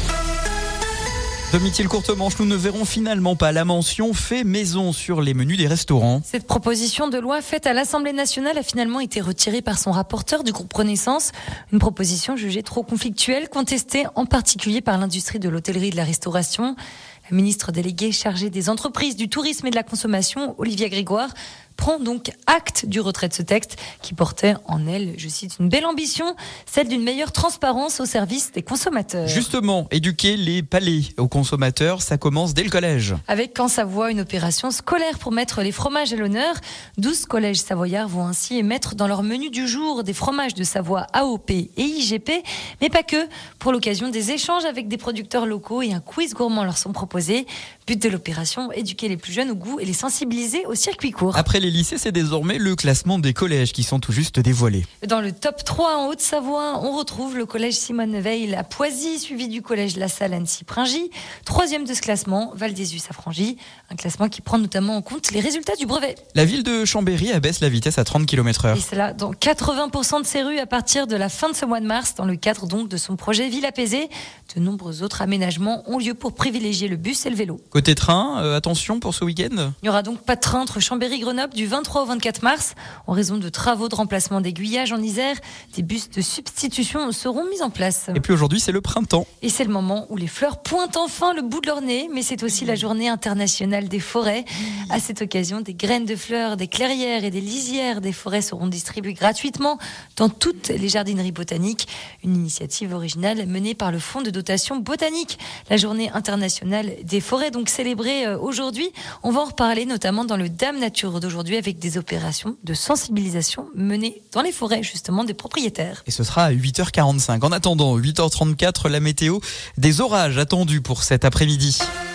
Domitil Courtemanche, nous ne verrons finalement pas la mention fait maison sur les menus des restaurants. Cette proposition de loi faite à l'Assemblée nationale a finalement été retirée par son rapporteur du groupe Renaissance. Une proposition jugée trop conflictuelle, contestée en particulier par l'industrie de l'hôtellerie et de la restauration. La ministre déléguée chargée des entreprises, du tourisme et de la consommation, Olivia Grégoire, prend donc acte du retrait de ce texte qui portait en elle, je cite, une belle ambition, celle d'une meilleure transparence au service des consommateurs. Justement, éduquer les palais aux consommateurs, ça commence dès le collège. Avec en Savoie une opération scolaire pour mettre les fromages à l'honneur. douze collèges savoyards vont ainsi émettre dans leur menu du jour des fromages de Savoie A O P et I G P, mais pas que. Pour l'occasion, des échanges avec des producteurs locaux et un quiz gourmand leur sont proposés. But de l'opération, éduquer les plus jeunes au goût et les sensibiliser au circuit court. Après les lycées, c'est désormais le classement des collèges qui sont tout juste dévoilés. Dans le top trois en Haute-Savoie, on retrouve le collège Simone Veil à Poisy, suivi du collège La Salle Annecy-Pringy. Troisième de ce classement, Val-d'Ésus à Frangy. Un classement qui prend notamment en compte les résultats du brevet. La ville de Chambéry abaisse la vitesse à trente kilomètres heure. Et cela dans quatre-vingts pour cent de ses rues à partir de la fin de ce mois de mars, dans le cadre donc de son projet Ville apaisée. De nombreux autres aménagements ont lieu pour privilégier le bus et le vélo. Côté train, euh, attention pour ce week-end. Il n'y aura donc pas de train entre Chambéry et Grenoble du vingt-trois au vingt-quatre mars. En raison de travaux de remplacement d'aiguillage en Isère, des bus de substitution seront mis en place. Et puis aujourd'hui, c'est le printemps. Et c'est le moment où les fleurs pointent enfin le bout de leur nez, mais c'est aussi la journée internationale des forêts. À cette occasion, des graines de fleurs, des clairières et des lisières des forêts seront distribuées gratuitement dans toutes les jardineries botaniques. Une initiative originale menée par le Fonds de dotation botanique. La journée internationale des forêts, donc célébrée aujourd'hui. On va en reparler notamment dans le Dame Nature d'aujourd'hui avec des opérations de sensibilisation menées dans les forêts justement des propriétaires. Et ce sera à huit heures quarante-cinq. En attendant, huit heures trente-quatre, la météo, des orages attendus pour cet après-midi.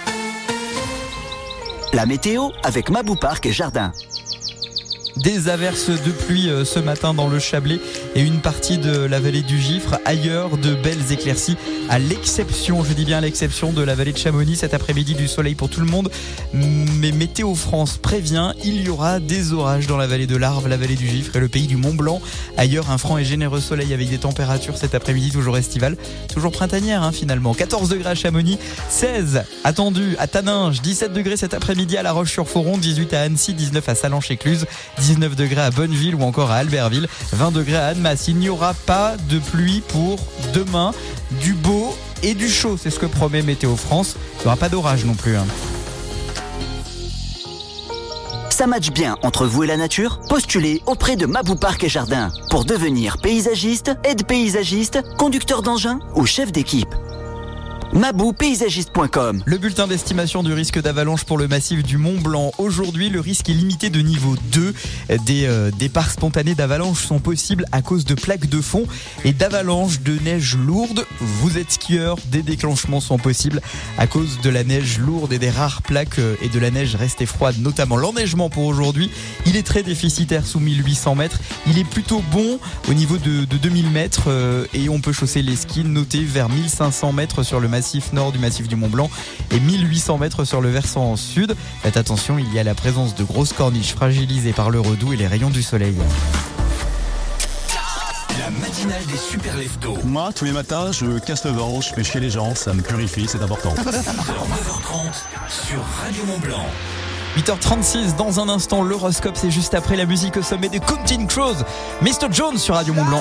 La météo avec Mabou Parc et Jardin. Des averses de pluie ce matin dans le Chablais et une partie de la vallée du Gifre. Ailleurs, de belles éclaircies, à l'exception, je dis bien à l'exception de la vallée de Chamonix. Cet après-midi, du soleil pour tout le monde. Mais Météo France prévient, il y aura des orages dans la vallée de l'Arve, la vallée du Gifre et le pays du Mont-Blanc. Ailleurs, un franc et généreux soleil avec des températures cet après-midi toujours estivales, toujours printanières hein, finalement. quatorze degrés à Chamonix, seize attendus à Taninges, dix-sept degrés cet après-midi à La Roche-sur-Foron, dix-huit à Annecy, dix-neuf à Sallanches-Écluse, dix-neuf degrés à Bonneville ou encore à Albertville, vingt degrés à Annemasse. Il n'y aura pas de pluie pour demain, du beau et du chaud, c'est ce que promet Météo France. Il n'y aura pas d'orage non plus. Hein. Ça matche bien entre vous et la nature ? Postulez auprès de Mabou Parc et Jardin pour devenir paysagiste, aide-paysagiste, conducteur d'engin ou chef d'équipe. mabou paysagiste point com. Le bulletin d'estimation du risque d'avalanche pour le massif du Mont Blanc. Aujourd'hui, le risque est limité de niveau deux. Des euh, départs spontanés d'avalanche sont possibles à cause de plaques de fond et d'avalanches de neige lourde. Vous êtes skieur, des déclenchements sont possibles à cause de la neige lourde et des rares plaques et de la neige restée froide, notamment l'enneigement pour aujourd'hui. Il est très déficitaire sous mille huit cents mètres. Il est plutôt bon au niveau de, de deux mille mètres euh, et on peut chausser les skis notés vers mille cinq cents mètres sur le massif nord du massif du Mont-Blanc et mille huit cents mètres sur le versant sud. Faites attention, il y a la présence de grosses corniches fragilisées par le redoux et les rayons du soleil. La matinale des super leftos. Moi, tous les matins, je casse le ventre, je fais chier les gens, ça me purifie, c'est important. neuf heures trente sur Radio Mont-Blanc. huit heures trente-six, dans un instant, l'horoscope, c'est juste après la musique au sommet de Counting Crows. mister Jones sur Radio Mont-Blanc.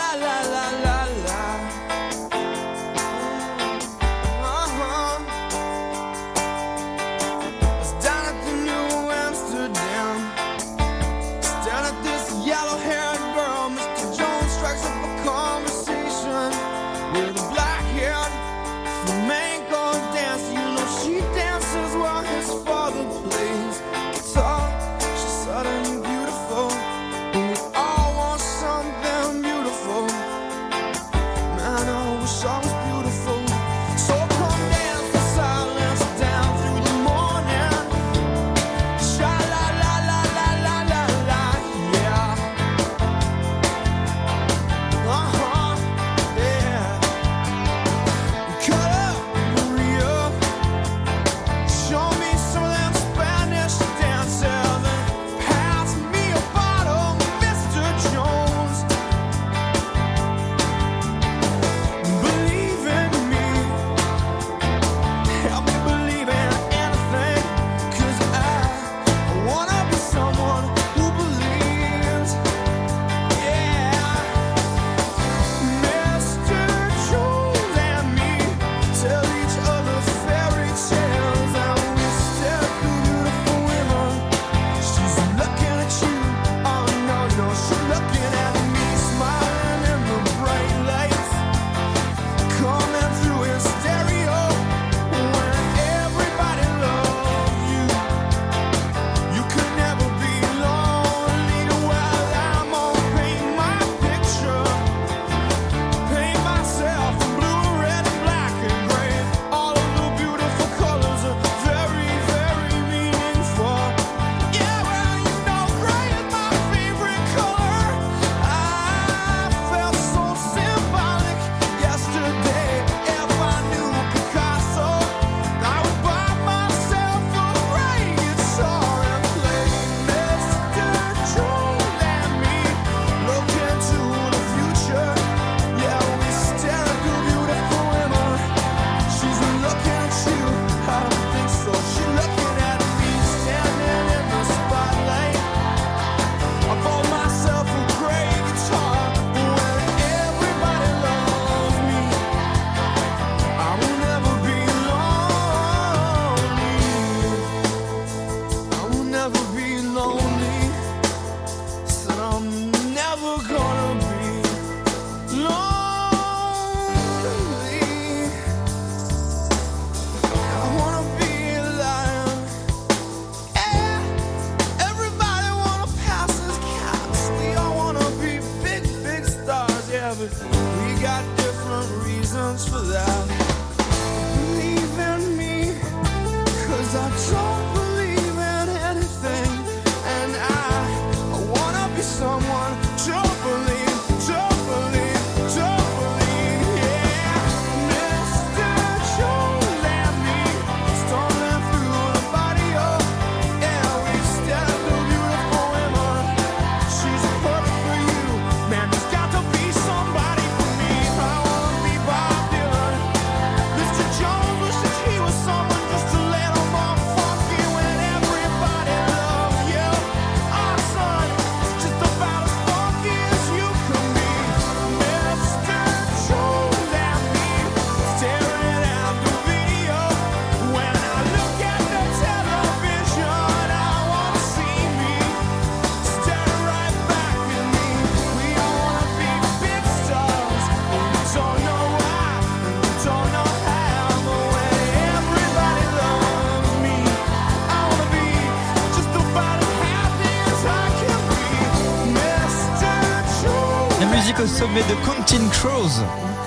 Au sommet de Counting Crows.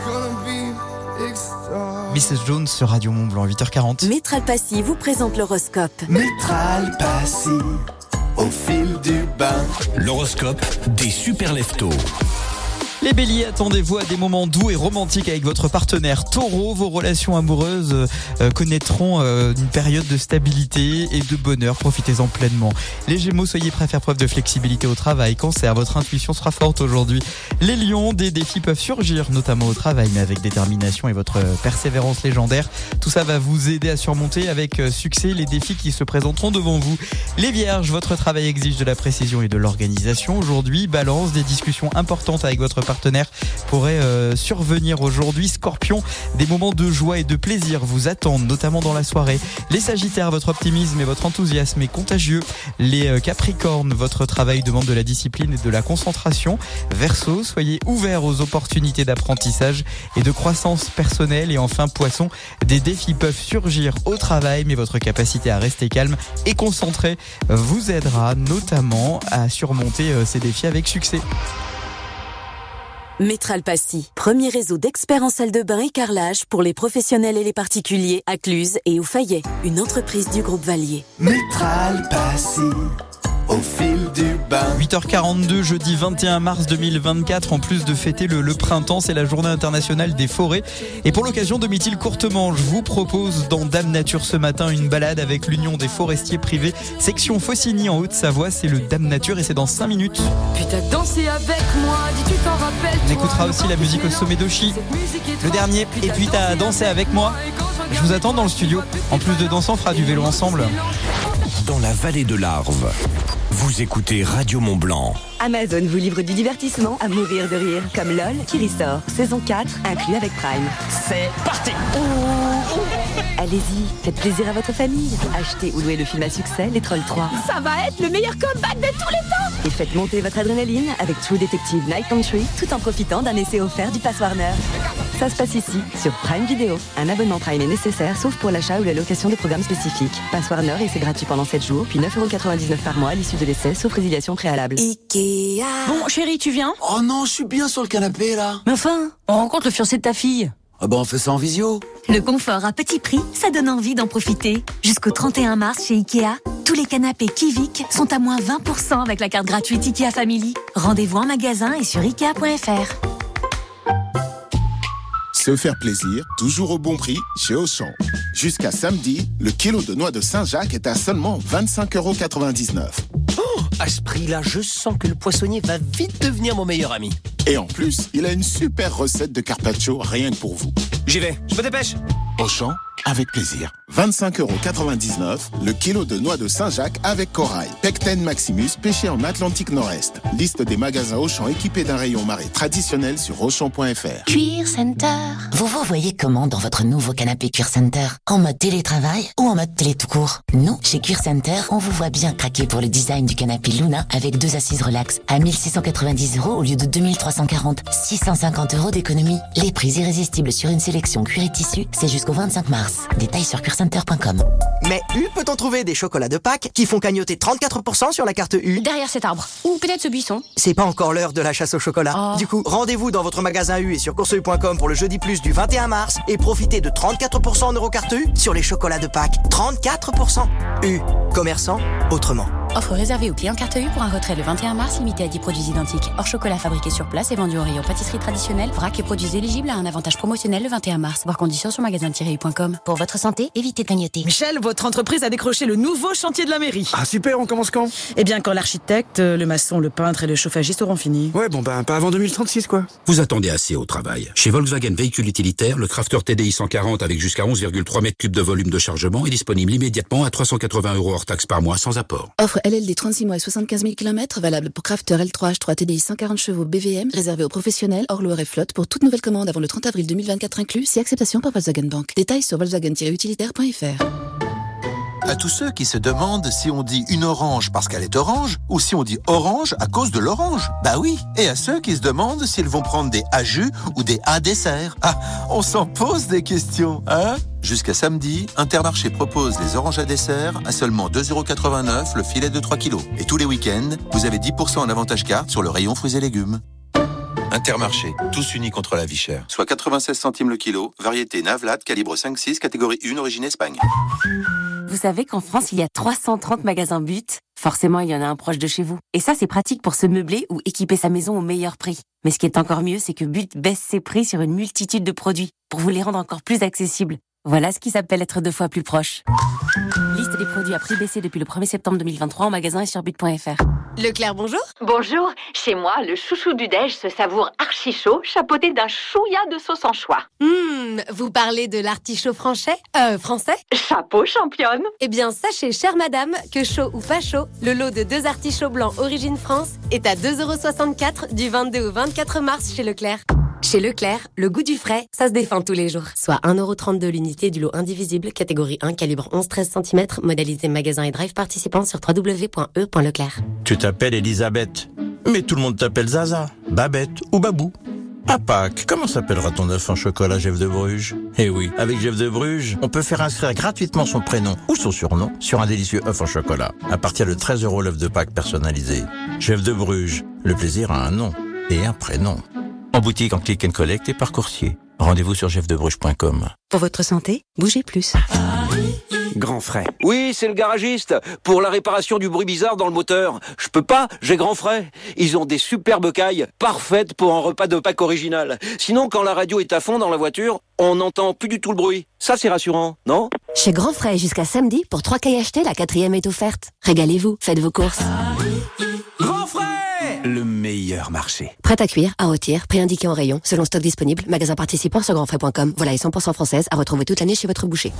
missus Jones sur Radio Mont-Blanc, huit heures quarante. Métral Passy vous présente l'horoscope. Métral Passy, au fil du bain. L'horoscope des super leftos. Les béliers, attendez-vous à des moments doux et romantiques avec votre partenaire. Taureau, vos relations amoureuses euh, connaîtront euh, une période de stabilité et de bonheur. Profitez-en pleinement. Les gémeaux, soyez prêts à faire preuve de flexibilité au travail. Cancer, votre intuition sera forte aujourd'hui. Les lions, des défis peuvent surgir, notamment au travail, mais avec détermination et votre persévérance légendaire. Tout ça va vous aider à surmonter avec succès les défis qui se présenteront devant vous. Les vierges, votre travail exige de la précision et de l'organisation. Aujourd'hui, balance, des discussions importantes avec votre partenaire pourraient euh, survenir aujourd'hui. Scorpion, des moments de joie et de plaisir vous attendent, notamment dans la soirée. Les sagittaires, votre optimisme et votre enthousiasme est contagieux. Les euh, capricornes, votre travail demande de la discipline et de la concentration. Verseau, soyez ouverts aux opportunités d'apprentissage et de croissance personnelle. Et enfin, poisson, des défis peuvent surgir au travail, mais votre capacité à rester calme et concentré vous aidera notamment à surmonter euh, ces défis avec succès. Métral Passy, premier réseau d'experts en salle de bain et carrelage pour les professionnels et les particuliers à Cluse et au Fayet, une entreprise du groupe Valier. Métral Passy, au fil du bain. huit heures quarante-deux, jeudi vingt et un mars deux mille vingt-quatre. En plus de fêter le, le printemps, c'est la journée internationale des forêts. Et pour l'occasion, Domitil Courtemanche vous propose dans Dame Nature ce matin une balade avec l'Union des forestiers privés, section Faucigny en Haute-Savoie. C'est le Dame Nature et c'est dans cinq minutes. Puis t'as dansé avec moi, dis tu t'en rappelles. On écoutera aussi la musique au sommet d'Oshi, le dernier. Et puis t'as dansé avec moi. Je vous attends dans le studio. En plus de danser, on fera du vélo ensemble. Dans la vallée de l'Arve, vous écoutez Radio Mont-Blanc. Amazon vous livre du divertissement à mourir de rire, comme LOL qui ressort, saison quatre, inclus avec Prime. C'est parti. Allez-y, faites plaisir à votre famille. Achetez ou louez le film à succès, Les Trolls trois. Ça va être le meilleur comeback de tous les temps. Et faites monter votre adrénaline avec True Detective Night Country, tout en profitant d'un essai offert du Pass Warner. Ça se passe ici, sur Prime Video. Un abonnement Prime est nécessaire, sauf pour l'achat ou la location de programmes spécifiques. Pass Warner et c'est gratuit pendant sept jours, puis neuf euros quatre-vingt-dix-neuf par mois à l'issue de l'essai, sauf résiliation préalable. Ikea. Bon, chérie, tu viens? Oh non, je suis bien sur le canapé là. Mais enfin, on rencontre le fiancé de ta fille. Ah bah on fait ça en visio. Le confort à petit prix, ça donne envie d'en profiter. Jusqu'au trente et un mars chez Ikea, tous les canapés Kivik sont à moins vingt pour cent avec la carte gratuite Ikea Family. Rendez-vous en magasin et sur ikea point f r. Se faire plaisir, toujours au bon prix, chez Auchan. Jusqu'à samedi, le kilo de noix de Saint-Jacques est à seulement vingt-cinq euros quatre-vingt-dix-neuf. Oh, à ce prix-là, je sens que le poissonnier va vite devenir mon meilleur ami. Et en plus, il a une super recette de carpaccio rien que pour vous. J'y vais, je me dépêche. Auchan, avec plaisir. vingt-cinq euros quatre-vingt-dix-neuf, le kilo de noix de Saint-Jacques avec corail. Pecten Maximus, pêché en Atlantique Nord-Est. Liste des magasins Auchan équipés d'un rayon marée traditionnel sur auchan point f r. Cuir Center. Vous vous voyez comment dans votre nouveau canapé Cuir Center? En mode télétravail ou en mode télé tout court? Nous, chez Cuir Center, on vous voit bien craquer pour le design du canapé Luna avec deux assises relax à mille six cent quatre-vingt-dix euros au lieu de deux mille trois cent quarante. six cent cinquante euros d'économie. Les prix irrésistibles sur une sélection cuir et tissu, c'est jusqu'au vingt-cinq mars. Détails sur cuir center point com. Mais U peut-on trouver des chocolats de Pâques qui font cagnotter trente-quatre pour cent sur la carte U? Derrière cet arbre. Ou peut-être ce buisson. C'est pas encore l'heure de la chasse au chocolat. Oh. Du coup, rendez-vous dans votre magasin U et sur course u point com pour le jeudi plus du vingt et un mars et profitez de trente-quatre pour cent en Eurocarte U sur les chocolats de Pâques. trente-quatre pour cent. U. Commerçant autrement. Offre réservée aux clients carte U pour un retrait le vingt et un mars limité à dix produits identiques. Hors chocolat fabriqué sur place et vendu au rayon pâtisserie traditionnelle. Vrac et produits éligibles à un avantage promotionnel le vingt et un mars. Voir conditions sur magasin tiret u point com. Pour votre santé, évitez de cagnotter. Michel, votre entreprise a décroché le nouveau chantier de la mairie. Ah super, on commence quand? Eh bien quand l'architecte, le maçon, le peintre et le chauffagiste auront fini. Ouais bon ben pas avant deux mille trente-six quoi. Vous attendez assez au travail. Chez Volkswagen Véhicules Utilitaires, le Crafter T D I cent quarante avec jusqu'à onze virgule trois mètres cubes de volume de chargement est disponible immédiatement à trois cent quatre-vingts euros hors taxe par mois sans apport. Offre L L D trente-six mois et soixante-quinze mille kilomètres, valable pour Crafter L trois H trois T D I cent quarante chevaux B V M, réservé aux professionnels, hors loueur et flotte pour toute nouvelle commande avant le trente avril deux mille vingt-quatre inclus, si acceptation par Volkswagen Bank. Détails sur volkswagen tiret utilitaire point f r. À tous ceux qui se demandent si on dit une orange parce qu'elle est orange ou si on dit orange à cause de l'orange. Bah oui. Et à ceux qui se demandent s'ils vont prendre des A jus ou des A dessert. Ah, on s'en pose des questions, hein? Jusqu'à samedi, Intermarché propose les oranges à dessert à seulement deux euros quatre-vingt-neuf le filet de trois kilos. Et tous les week-ends, vous avez dix pour cent en avantage carte sur le rayon fruits et légumes. Intermarché, tous unis contre la vie chère. Soit quatre-vingt-seize centimes le kilo, variété Navlat, calibre cinq six, catégorie un, origine Espagne. Vous savez qu'en France, il y a trois cent trente magasins But. Forcément, il y en a un proche de chez vous. Et ça, c'est pratique pour se meubler ou équiper sa maison au meilleur prix. Mais ce qui est encore mieux, c'est que But baisse ses prix sur une multitude de produits pour vous les rendre encore plus accessibles. Voilà ce qui s'appelle être deux fois plus proche. Liste des produits à prix baissé depuis le premier septembre deux mille vingt-trois en magasin et sur but point f r. Leclerc, bonjour. Bonjour. Chez moi, le chouchou du déj se savoure archi chaud, chapeauté d'un chouïa de sauce anchois. Hum, vous parlez de l'artichaut français Euh, français Chapeau, championne. Eh bien, sachez, chère madame, que chaud ou pas chaud, le lot de deux artichauts blancs origine France est à deux euros soixante-quatre du vingt-deux au vingt-quatre mars chez Leclerc. Chez Leclerc, le goût du frais, ça se défend tous les jours. Soit un euro trente-deux l'unité du lot indivisible, catégorie un, calibre onze treize centimètres, modalité magasin et drive participant sur w w w point e point leclerc. Tu t'appelles Elisabeth, mais tout le monde t'appelle Zaza, Babette ou Babou. À Pâques, comment s'appellera ton œuf en chocolat Jeff de Bruges ? Eh oui, avec Jeff de Bruges, on peut faire inscrire gratuitement son prénom ou son surnom sur un délicieux œuf en chocolat. À partir de treize euros l'œuf de Pâques personnalisé. Jeff de Bruges, le plaisir a un nom et un prénom. En boutique, en click and collect et par coursier. Rendez-vous sur jeff de bruges point com. Pour votre santé, bougez plus. Grand frais. Oui, c'est le garagiste. Pour la réparation du bruit bizarre dans le moteur. Je peux pas, j'ai grand frais. Ils ont des superbes cailles, parfaites pour un repas de Pâques original. Sinon, quand la radio est à fond dans la voiture, on n'entend plus du tout le bruit. Ça, c'est rassurant, non ? Chez Grand Frais, jusqu'à samedi, pour trois cailles achetées, la quatrième est offerte. Régalez-vous, faites vos courses. Grand frais ! Le meilleur marché. Prêt à cuire, à rôtir, préindiqué en rayon, selon stock disponible, magasin participant sur grand frais point com. Volaille cent pour cent française à retrouver toute l'année chez votre boucher.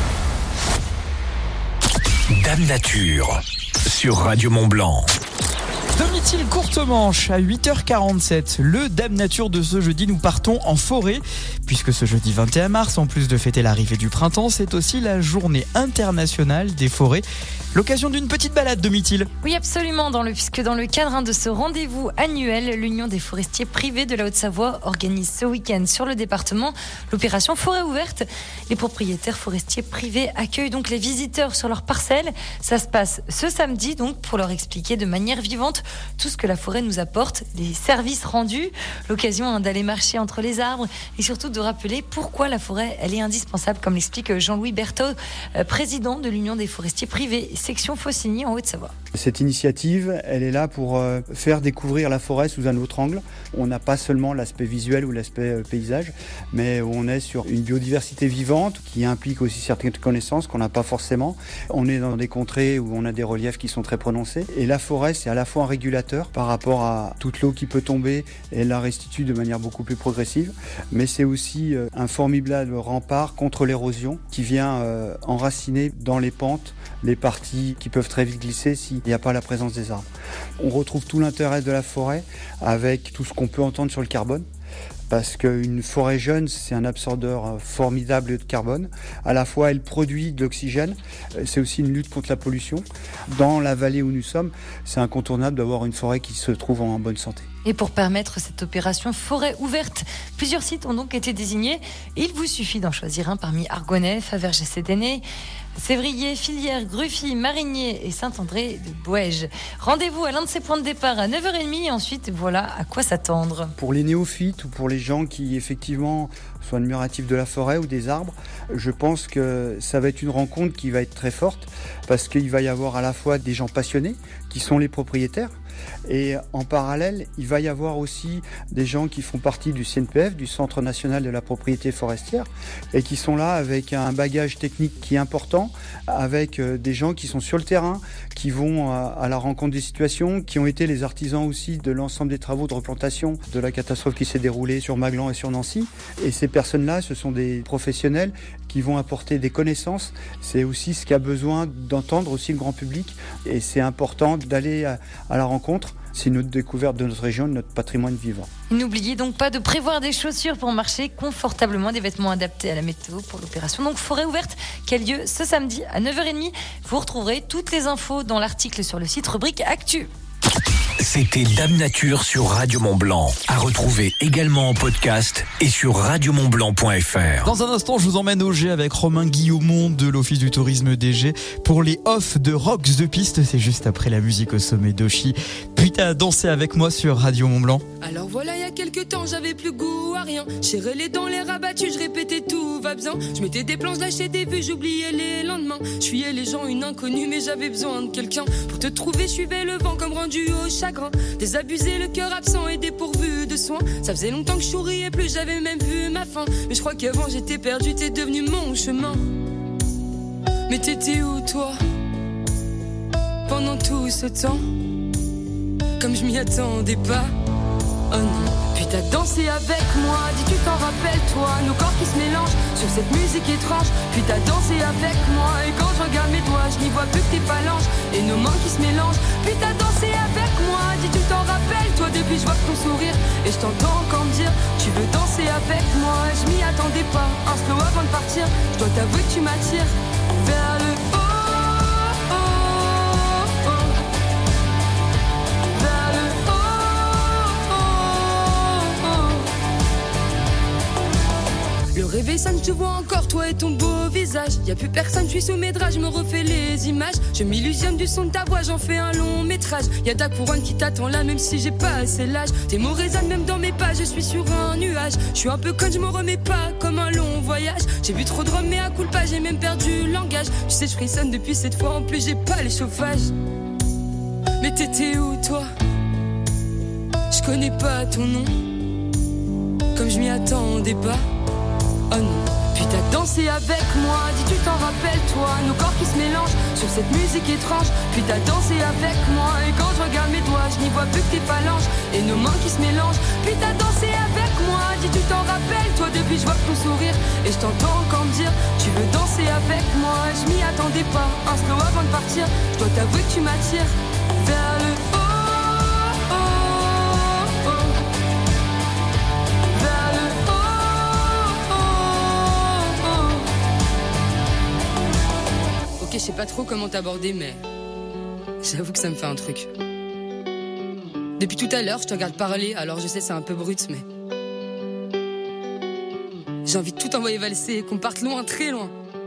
Dame Nature sur Radio Mont Blanc. Domit-il courte manche à huit heures quarante-sept. Le Dame Nature de ce jeudi, nous partons en forêt. Puisque ce jeudi vingt et un mars, en plus de fêter l'arrivée du printemps, c'est aussi la journée internationale des forêts. L'occasion d'une petite balade, Domit-il ? Oui, absolument, dans le, puisque dans le cadre hein, de ce rendez-vous annuel, l'Union des forestiers privés de la Haute-Savoie organise ce week-end sur le département l'opération Forêt ouverte. Les propriétaires forestiers privés accueillent donc les visiteurs sur leurs parcelles. Ça se passe ce samedi, donc, pour leur expliquer de manière vivante tout ce que la forêt nous apporte, les services rendus, l'occasion hein, d'aller marcher entre les arbres et surtout de rappeler pourquoi la forêt elle est indispensable, comme l'explique Jean-Louis Berthaud, euh, président de l'Union des forestiers privés, section Faucigny en Haute-Savoie. Cette initiative, elle est là pour euh, faire découvrir la forêt sous un autre angle. On n'a pas seulement l'aspect visuel ou l'aspect euh, paysage, mais on est sur une biodiversité vivante qui implique aussi certaines connaissances qu'on n'a pas forcément. On est dans des contrées où on a des reliefs qui sont très prononcés. Et la forêt, c'est à la fois un régulateur par rapport à toute l'eau qui peut tomber et la restitue de manière beaucoup plus progressive, mais c'est aussi euh, un formidable rempart contre l'érosion qui vient euh, enraciner dans les pentes les parties qui peuvent très vite glisser s'il n'y a pas la présence des arbres. On retrouve tout l'intérêt de la forêt avec tout ce qu'on peut entendre sur le carbone, parce qu'une forêt jeune, c'est un absorbeur formidable de carbone. À la fois, elle produit de l'oxygène, c'est aussi une lutte contre la pollution. Dans la vallée où nous sommes, c'est incontournable d'avoir une forêt qui se trouve en bonne santé. Et pour permettre cette opération forêt ouverte, plusieurs sites ont donc été désignés. Il vous suffit d'en choisir un parmi Argonnet, Faverges-et-Sédéné, Sévrier, Filière, Gruffy, Marigné et Saint-André de Bouèges. Rendez-vous à l'un de ces points de départ à neuf heures trente et ensuite voilà à quoi s'attendre. Pour les néophytes ou pour les gens qui effectivement sont admiratifs de la forêt ou des arbres, je pense que ça va être une rencontre qui va être très forte parce qu'il va y avoir à la fois des gens passionnés qui sont les propriétaires. Et en parallèle, il va y avoir aussi des gens qui font partie du C N P F, du Centre National de la Propriété Forestière, et qui sont là avec un bagage technique qui est important, avec des gens qui sont sur le terrain, qui vont à la rencontre des situations, qui ont été les artisans aussi de l'ensemble des travaux de replantation de la catastrophe qui s'est déroulée sur Maglan et sur Nancy. Et ces personnes-là, ce sont des professionnels qui vont apporter des connaissances. C'est aussi ce qu'a besoin d'entendre aussi le grand public, et c'est important d'aller à, à la rencontre. C'est notre découverte de notre région, de notre patrimoine vivant. N'oubliez donc pas de prévoir des chaussures pour marcher confortablement, des vêtements adaptés à la météo pour l'opération donc Forêt ouverte qui a lieu ce samedi à neuf heures trente. Vous retrouverez toutes les infos dans l'article sur le site rubrique Actu. C'était Dame Nature sur Radio Mont-Blanc. À retrouver également en podcast et sur radio mont blanc point f r. Dans un instant, je vous emmène au G avec Romain Guillaumont de l'Office du tourisme des G pour les off de Rocks de Piste. C'est juste après la musique au sommet d'Oshi. Puis t'as dansé avec moi sur Radio Mont-Blanc. Alors voilà, il y a quelques temps, j'avais plus goût à rien. J'ai les dents, les rabattus, je répétais tout va bien. Je mettais des plans, je lâchais des vues, j'oubliais les lendemains. Je fuyais les gens, une inconnue, mais j'avais besoin de quelqu'un. Pour te trouver, je suivais le vent comme rendu au chagrin. Désabusé, le cœur absent et dépourvu de soins. Ça faisait longtemps que je souriais plus, j'avais même vu ma fin. Mais je crois qu'avant j'étais perdu, t'es devenu mon chemin. Mais t'étais où toi pendant tout ce temps? Comme je m'y attendais pas. Oh non. Puis t'as dansé avec moi, dis tu t'en rappelles toi, nos corps qui se mélangent sur cette musique étrange. Puis t'as dansé avec moi, et quand je regarde mes doigts, je n'y vois plus que tes phalanges et nos mains qui se mélangent. Puis t'as dansé avec moi, dis tu t'en rappelles toi, depuis je vois ton sourire et je t'entends encore me dire tu veux danser avec moi. Je m'y attendais pas, un slow avant de partir, je dois t'avouer que tu m'attires vers le haut. Le réveil sonne, je te vois encore, toi et ton beau visage. Y'a plus personne, je suis sous mes draps, je me refais les images. Je m'illusionne du son de ta voix, j'en fais un long métrage. Y'a ta couronne qui t'attend là, même si j'ai pas assez l'âge. Tes mots résonnent même dans mes pas, je suis sur un nuage. Je suis un peu conne, je me remets pas comme un long voyage. J'ai bu trop de rhum, mais à coup de pas, j'ai même perdu le langage. Tu sais, je frissonne depuis cette fois, en plus j'ai pas les chauffages. Mais t'étais où toi? Je connais pas ton nom, comme je m'y attendais pas. Oh non. Puis t'as dansé avec moi, dis tu t'en rappelles toi, nos corps qui se mélangent sur cette musique étrange. Puis t'as dansé avec moi, et quand je regarde mes doigts, je n'y vois plus que tes phalanges et nos mains qui se mélangent. Puis t'as dansé avec moi, dis tu t'en rappelles toi, depuis je vois ton sourire et je t'entends encore me dire tu veux danser avec moi. Je m'y attendais pas, un slow avant de partir, je dois t'avouer que tu m'attires vers le haut. Je sais pas trop comment t'aborder, mais j'avoue que ça me fait un truc. Depuis tout à l'heure, je te regarde parler, alors je sais c'est un peu brut, mais j'ai envie de tout envoyer valser et qu'on parte loin, très loin.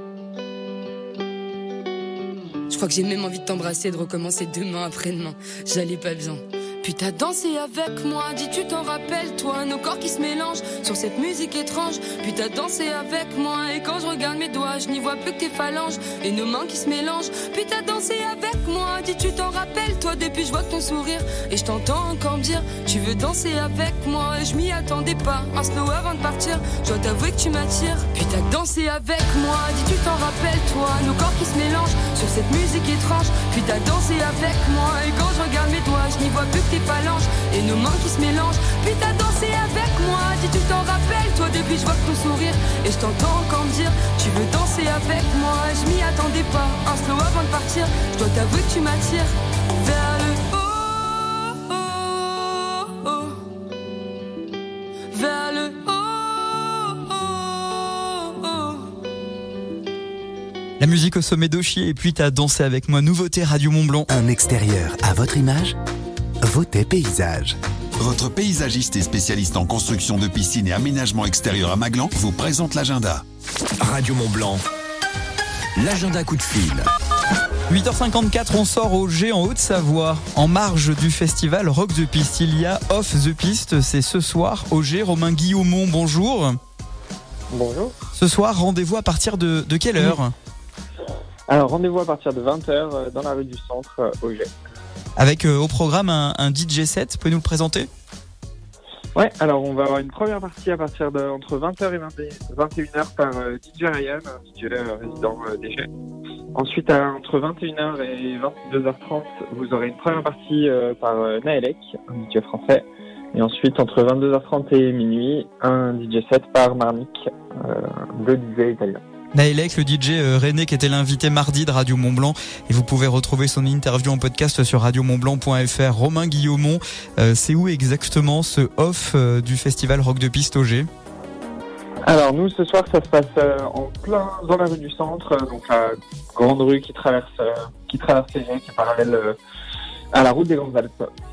Je crois que j'ai même envie de t'embrasser et de recommencer demain après-demain. J'allais pas bien. Puis t'as dansé avec moi, dis tu t'en rappelles toi, nos corps qui se mélangent sur cette musique étrange. Puis t'as dansé avec moi, et quand je regarde mes doigts, je n'y vois plus que tes phalanges et nos mains qui se mélangent. Puis t'as dansé avec moi, dis tu t'en rappelles toi, depuis je vois ton sourire et je t'entends encore me dire tu veux danser avec moi. Et je m'y attendais pas, un slow avant de partir, je dois t'avouer que tu m'attires. Puis t'as dansé avec moi, dis tu t'en rappelles toi, nos corps qui se mélangent sur cette musique étrange. Puis t'as dansé avec moi, et quand je regarde mes doigts, je n'y vois plus que tes phalanges et nos mains qui se mélangent. Puis t'as dansé avec moi, dis tu t'en rappelles toi, depuis je vois ton sourire et je t'entends encore me dire tu veux danser avec moi. Je m'y attendais pas, un slow avant de partir, je dois t'avouer que tu m'attires vers le haut, oh, oh, vers le haut, oh, oh. La musique au sommet d'Oshi et puis t'as dansé avec moi, nouveauté Radio Mont-Blanc. Un extérieur à votre image, votez paysage. Votre paysagiste et spécialiste en construction de piscines et aménagement extérieur à Maglan vous présente l'agenda. Radio Mont-Blanc, l'agenda coup de fil. huit heures cinquante-quatre, on sort au G en Haute-Savoie. En marge du festival Rock the Piste, il y a Off the Piste. C'est ce soir au G. Romain Guillaumont, bonjour. Bonjour. Ce soir, rendez-vous à partir de, de quelle heure? Alors, rendez-vous à partir de vingt heures dans la rue du Centre au G. Avec euh, au programme un, un D J set, vous pouvez nous le présenter? Ouais, alors on va avoir une première partie à partir de entre vingt heures et vingt et une heures par euh, D J Ryan, un D J euh, résident euh, des G. Ensuite, à, entre vingt et une heures et vingt-deux heures trente, vous aurez une première partie euh, par euh, Naelec, un D J français. Et ensuite, entre vingt-deux heures trente et minuit, un D J set par Marnik, euh, deux D J italiens. Naelec, le D J euh, René qui était l'invité mardi de Radio Mont-Blanc, et vous pouvez retrouver son interview en podcast sur radio mont blanc point f r. Romain Guillaumont, euh, c'est où exactement ce off euh, du festival Rock de Piste au G? Alors nous ce soir ça se passe euh, en plein dans la rue du Centre, euh, donc la grande rue qui traverse euh, qui traverse les G, qui est parallèle euh, à la route des Grandes Alpes.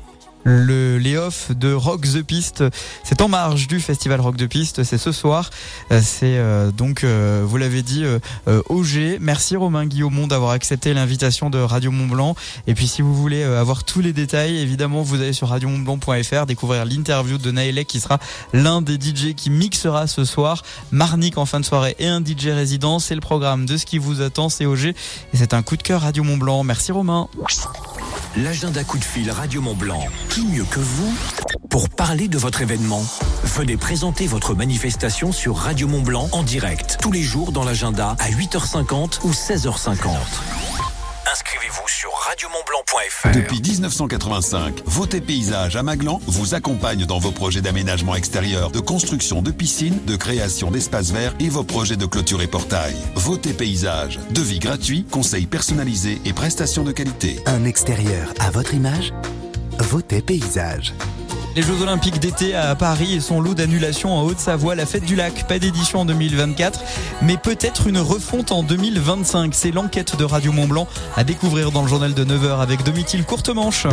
Le lay-off de Rock the Piste, c'est en marge du festival Rock the Piste, c'est ce soir. C'est euh, donc, euh, vous l'avez dit, euh, euh, Auger. Merci Romain Guillaumont d'avoir accepté l'invitation de Radio Mont-Blanc. Et puis si vous voulez euh, avoir tous les détails, évidemment, vous allez sur radio mont blanc point f r, découvrir l'interview de Naëlec qui sera l'un des D J qui mixera ce soir. Marnik en fin de soirée et un D J résident. C'est le programme de ce qui vous attend, c'est Auger. Et c'est un coup de cœur Radio Mont-Blanc. Merci Romain. L'agenda coup de fil Radio Mont-Blanc. Qui mieux que vous pour parler de votre événement? Venez présenter votre manifestation sur Radio Mont-Blanc en direct, tous les jours dans l'agenda à huit heures cinquante ou seize heures cinquante. Inscrivez-vous sur radio mont blanc point f r. Depuis dix-neuf cent quatre-vingt-cinq, Voté Paysage à Maglan vous accompagne dans vos projets d'aménagement extérieur, de construction de piscines, de création d'espaces verts et vos projets de clôture et portail. Voté Paysage, devis gratuit, conseils personnalisés et prestations de qualité. Un extérieur à votre image? Voté Paysage. Les Jeux Olympiques d'été à Paris et son lot d'annulations en Haute-Savoie. La Fête du Lac, pas d'édition en deux mille vingt-quatre, mais peut-être une refonte en deux mille vingt-cinq. C'est l'enquête de Radio Mont-Blanc à découvrir dans le journal de neuf heures avec Domitil Courtemanche.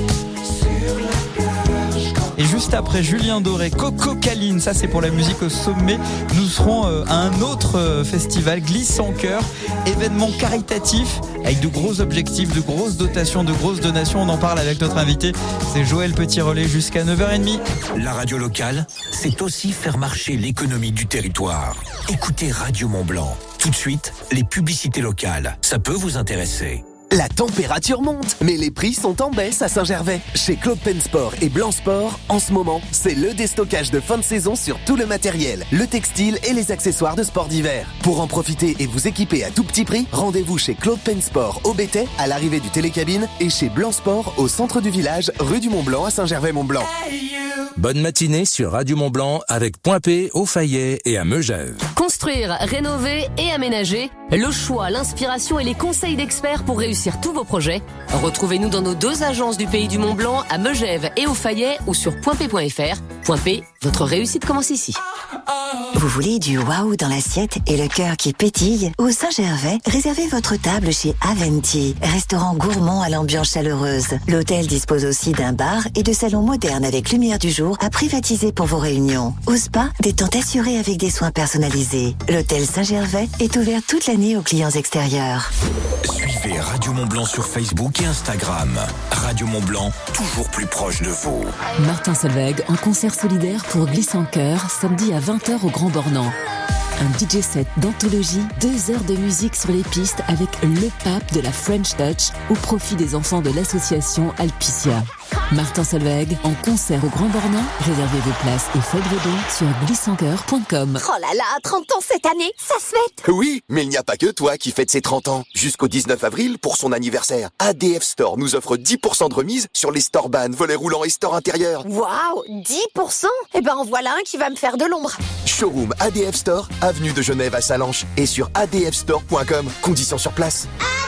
Et juste après Julien Doré, Coco Caline, ça c'est pour la musique au sommet. Nous serons à un autre festival, Glisse en Cœur, événement caritatif avec de gros objectifs, de grosses dotations, de grosses donations. On en parle avec notre invité, c'est Joël Petit-Relais jusqu'à neuf heures trente. La radio locale, c'est aussi faire marcher l'économie du territoire. Écoutez Radio Mont-Blanc. Tout de suite, les publicités locales. Ça peut vous intéresser. La température monte, mais les prix sont en baisse à Saint-Gervais. Chez Claude Pensport et Blanc Sport, en ce moment, c'est le déstockage de fin de saison sur tout le matériel, le textile et les accessoires de sport d'hiver. Pour en profiter et vous équiper à tout petit prix, rendez-vous chez Claude Pensport au Bétais, à l'arrivée du Télécabine, et chez Blanc Sport au centre du village, rue du Mont-Blanc à Saint-Gervais-Mont-Blanc. Bonne matinée sur Radio Mont-Blanc avec Point P, au Fayet et à Megève. Construire, rénover et aménager, le choix, l'inspiration et les conseils d'experts pour réussir tous vos projets. Retrouvez-nous dans nos deux agences du Pays du Mont-Blanc à Megève et au Fayet ou sur point p point f r. Point P, votre réussite commence ici. Vous voulez du waouh dans l'assiette et le cœur qui pétille? Au Saint-Gervais, réservez votre table chez Aventi, restaurant gourmand à l'ambiance chaleureuse. L'hôtel dispose aussi d'un bar et de salons modernes avec lumière du jour à privatiser pour vos réunions. Au spa, détente assurée avec des soins personnalisés. L'hôtel Saint-Gervais est ouvert toute l'année aux clients extérieurs. Suivez Radio Mont-Blanc sur Facebook et Instagram. Radio Mont-Blanc, toujours plus proche de vous. Martin Solveig en concert solidaire pour Glisse en Cœur, samedi à vingt heures au Grand Bornand. Un D J set d'anthologie, deux heures de musique sur les pistes avec le pape de la French Touch au profit des enfants de l'association Alpicia. Martin Solveig en concert au Grand Bornand. Réservez vos places et faites vos dons sur glisse en cœur point com. Oh là là, trente ans cette année, ça se fête! Oui, mais il n'y a pas que toi qui fête ses trente ans. Jusqu'au dix-neuf avril, pour son anniversaire, A D F Store nous offre dix pour cent de remise sur les store ban, volets roulants et store intérieurs. Waouh, dix pour cent? Eh ben en voilà un qui va me faire de l'ombre. Showroom A D F Store, avenue de Genève à Salanches et sur a d f store point com. Conditions sur place.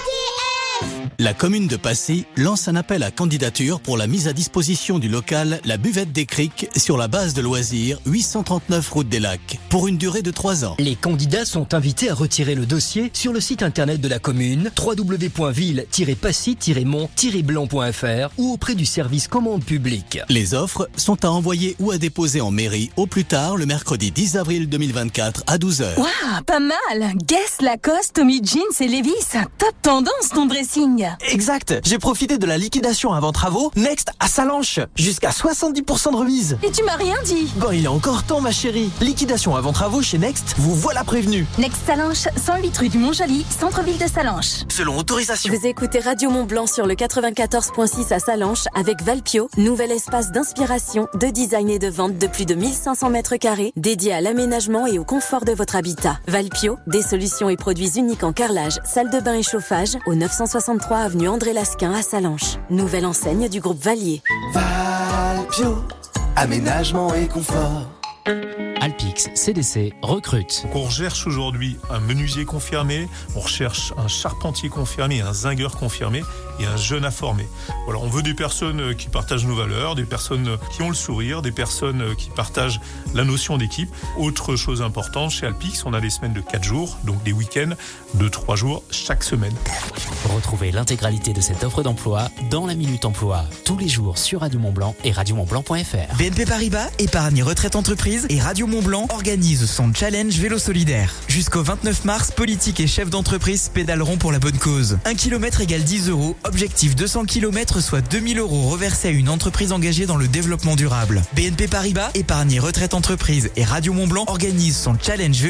La commune de Passy lance un appel à candidature pour la mise à disposition du local La Buvette des Criques sur la base de loisirs huit cent trente-neuf route des Lacs pour une durée de trois ans. Les candidats sont invités à retirer le dossier sur le site internet de la commune w w w point ville tiret passy tiret mont tiret blanc point f r ou auprès du service commande publique. Les offres sont à envoyer ou à déposer en mairie au plus tard le mercredi dix avril deux mille vingt-quatre à douze heures. Waouh, pas mal! Guess, Lacoste, Tommy Jeans et Levi's, top tendance ton dressing. Exact, j'ai profité de la liquidation avant travaux Next à Salanches, jusqu'à soixante-dix pour cent de remise. Et tu m'as rien dit? Bon, il est encore temps ma chérie. Liquidation avant travaux chez Next, vous voilà prévenu. Next Salanches, cent huit rue du Mont-Joli, centre-ville de Salanches. Selon autorisation. Vous écoutez Radio Mont-Blanc sur le quatre-vingt-quatorze virgule six à Salanches avec Valpio, nouvel espace d'inspiration, de design et de vente de plus de mille cinq cents mètres carrés, dédié à l'aménagement et au confort de votre habitat. Valpio, des solutions et produits uniques en carrelage, salle de bain et chauffage, au neuf cent soixante-trois avenue André Lasquin à Salanches. Nouvelle enseigne du groupe Valier. Valpio, aménagement et confort. Alpix C D C recrute. On recherche aujourd'hui un menuisier confirmé, on recherche un charpentier confirmé, un zingueur confirmé et un jeune à former. Voilà, on veut des personnes qui partagent nos valeurs, des personnes qui ont le sourire, des personnes qui partagent la notion d'équipe. Autre chose importante, chez Alpix, on a des semaines de quatre jours, donc des week-ends de trois jours chaque semaine. Retrouvez l'intégralité de cette offre d'emploi dans la Minute Emploi, tous les jours sur Radio Mont-Blanc et radio mont blanc point f r. B N P Paribas, épargne retraite entreprise et Radio Mont-Blanc organisent son challenge vélo solidaire. Jusqu'au vingt-neuf mars, politiques et chefs d'entreprise pédaleront pour la bonne cause. Un kilomètre égale dix euros, objectif deux cents kilomètres, soit deux mille euros reversés à une entreprise engagée dans le développement durable. B N P Paribas, épargne retraite entreprise et Radio Mont-Blanc organisent son challenge vélo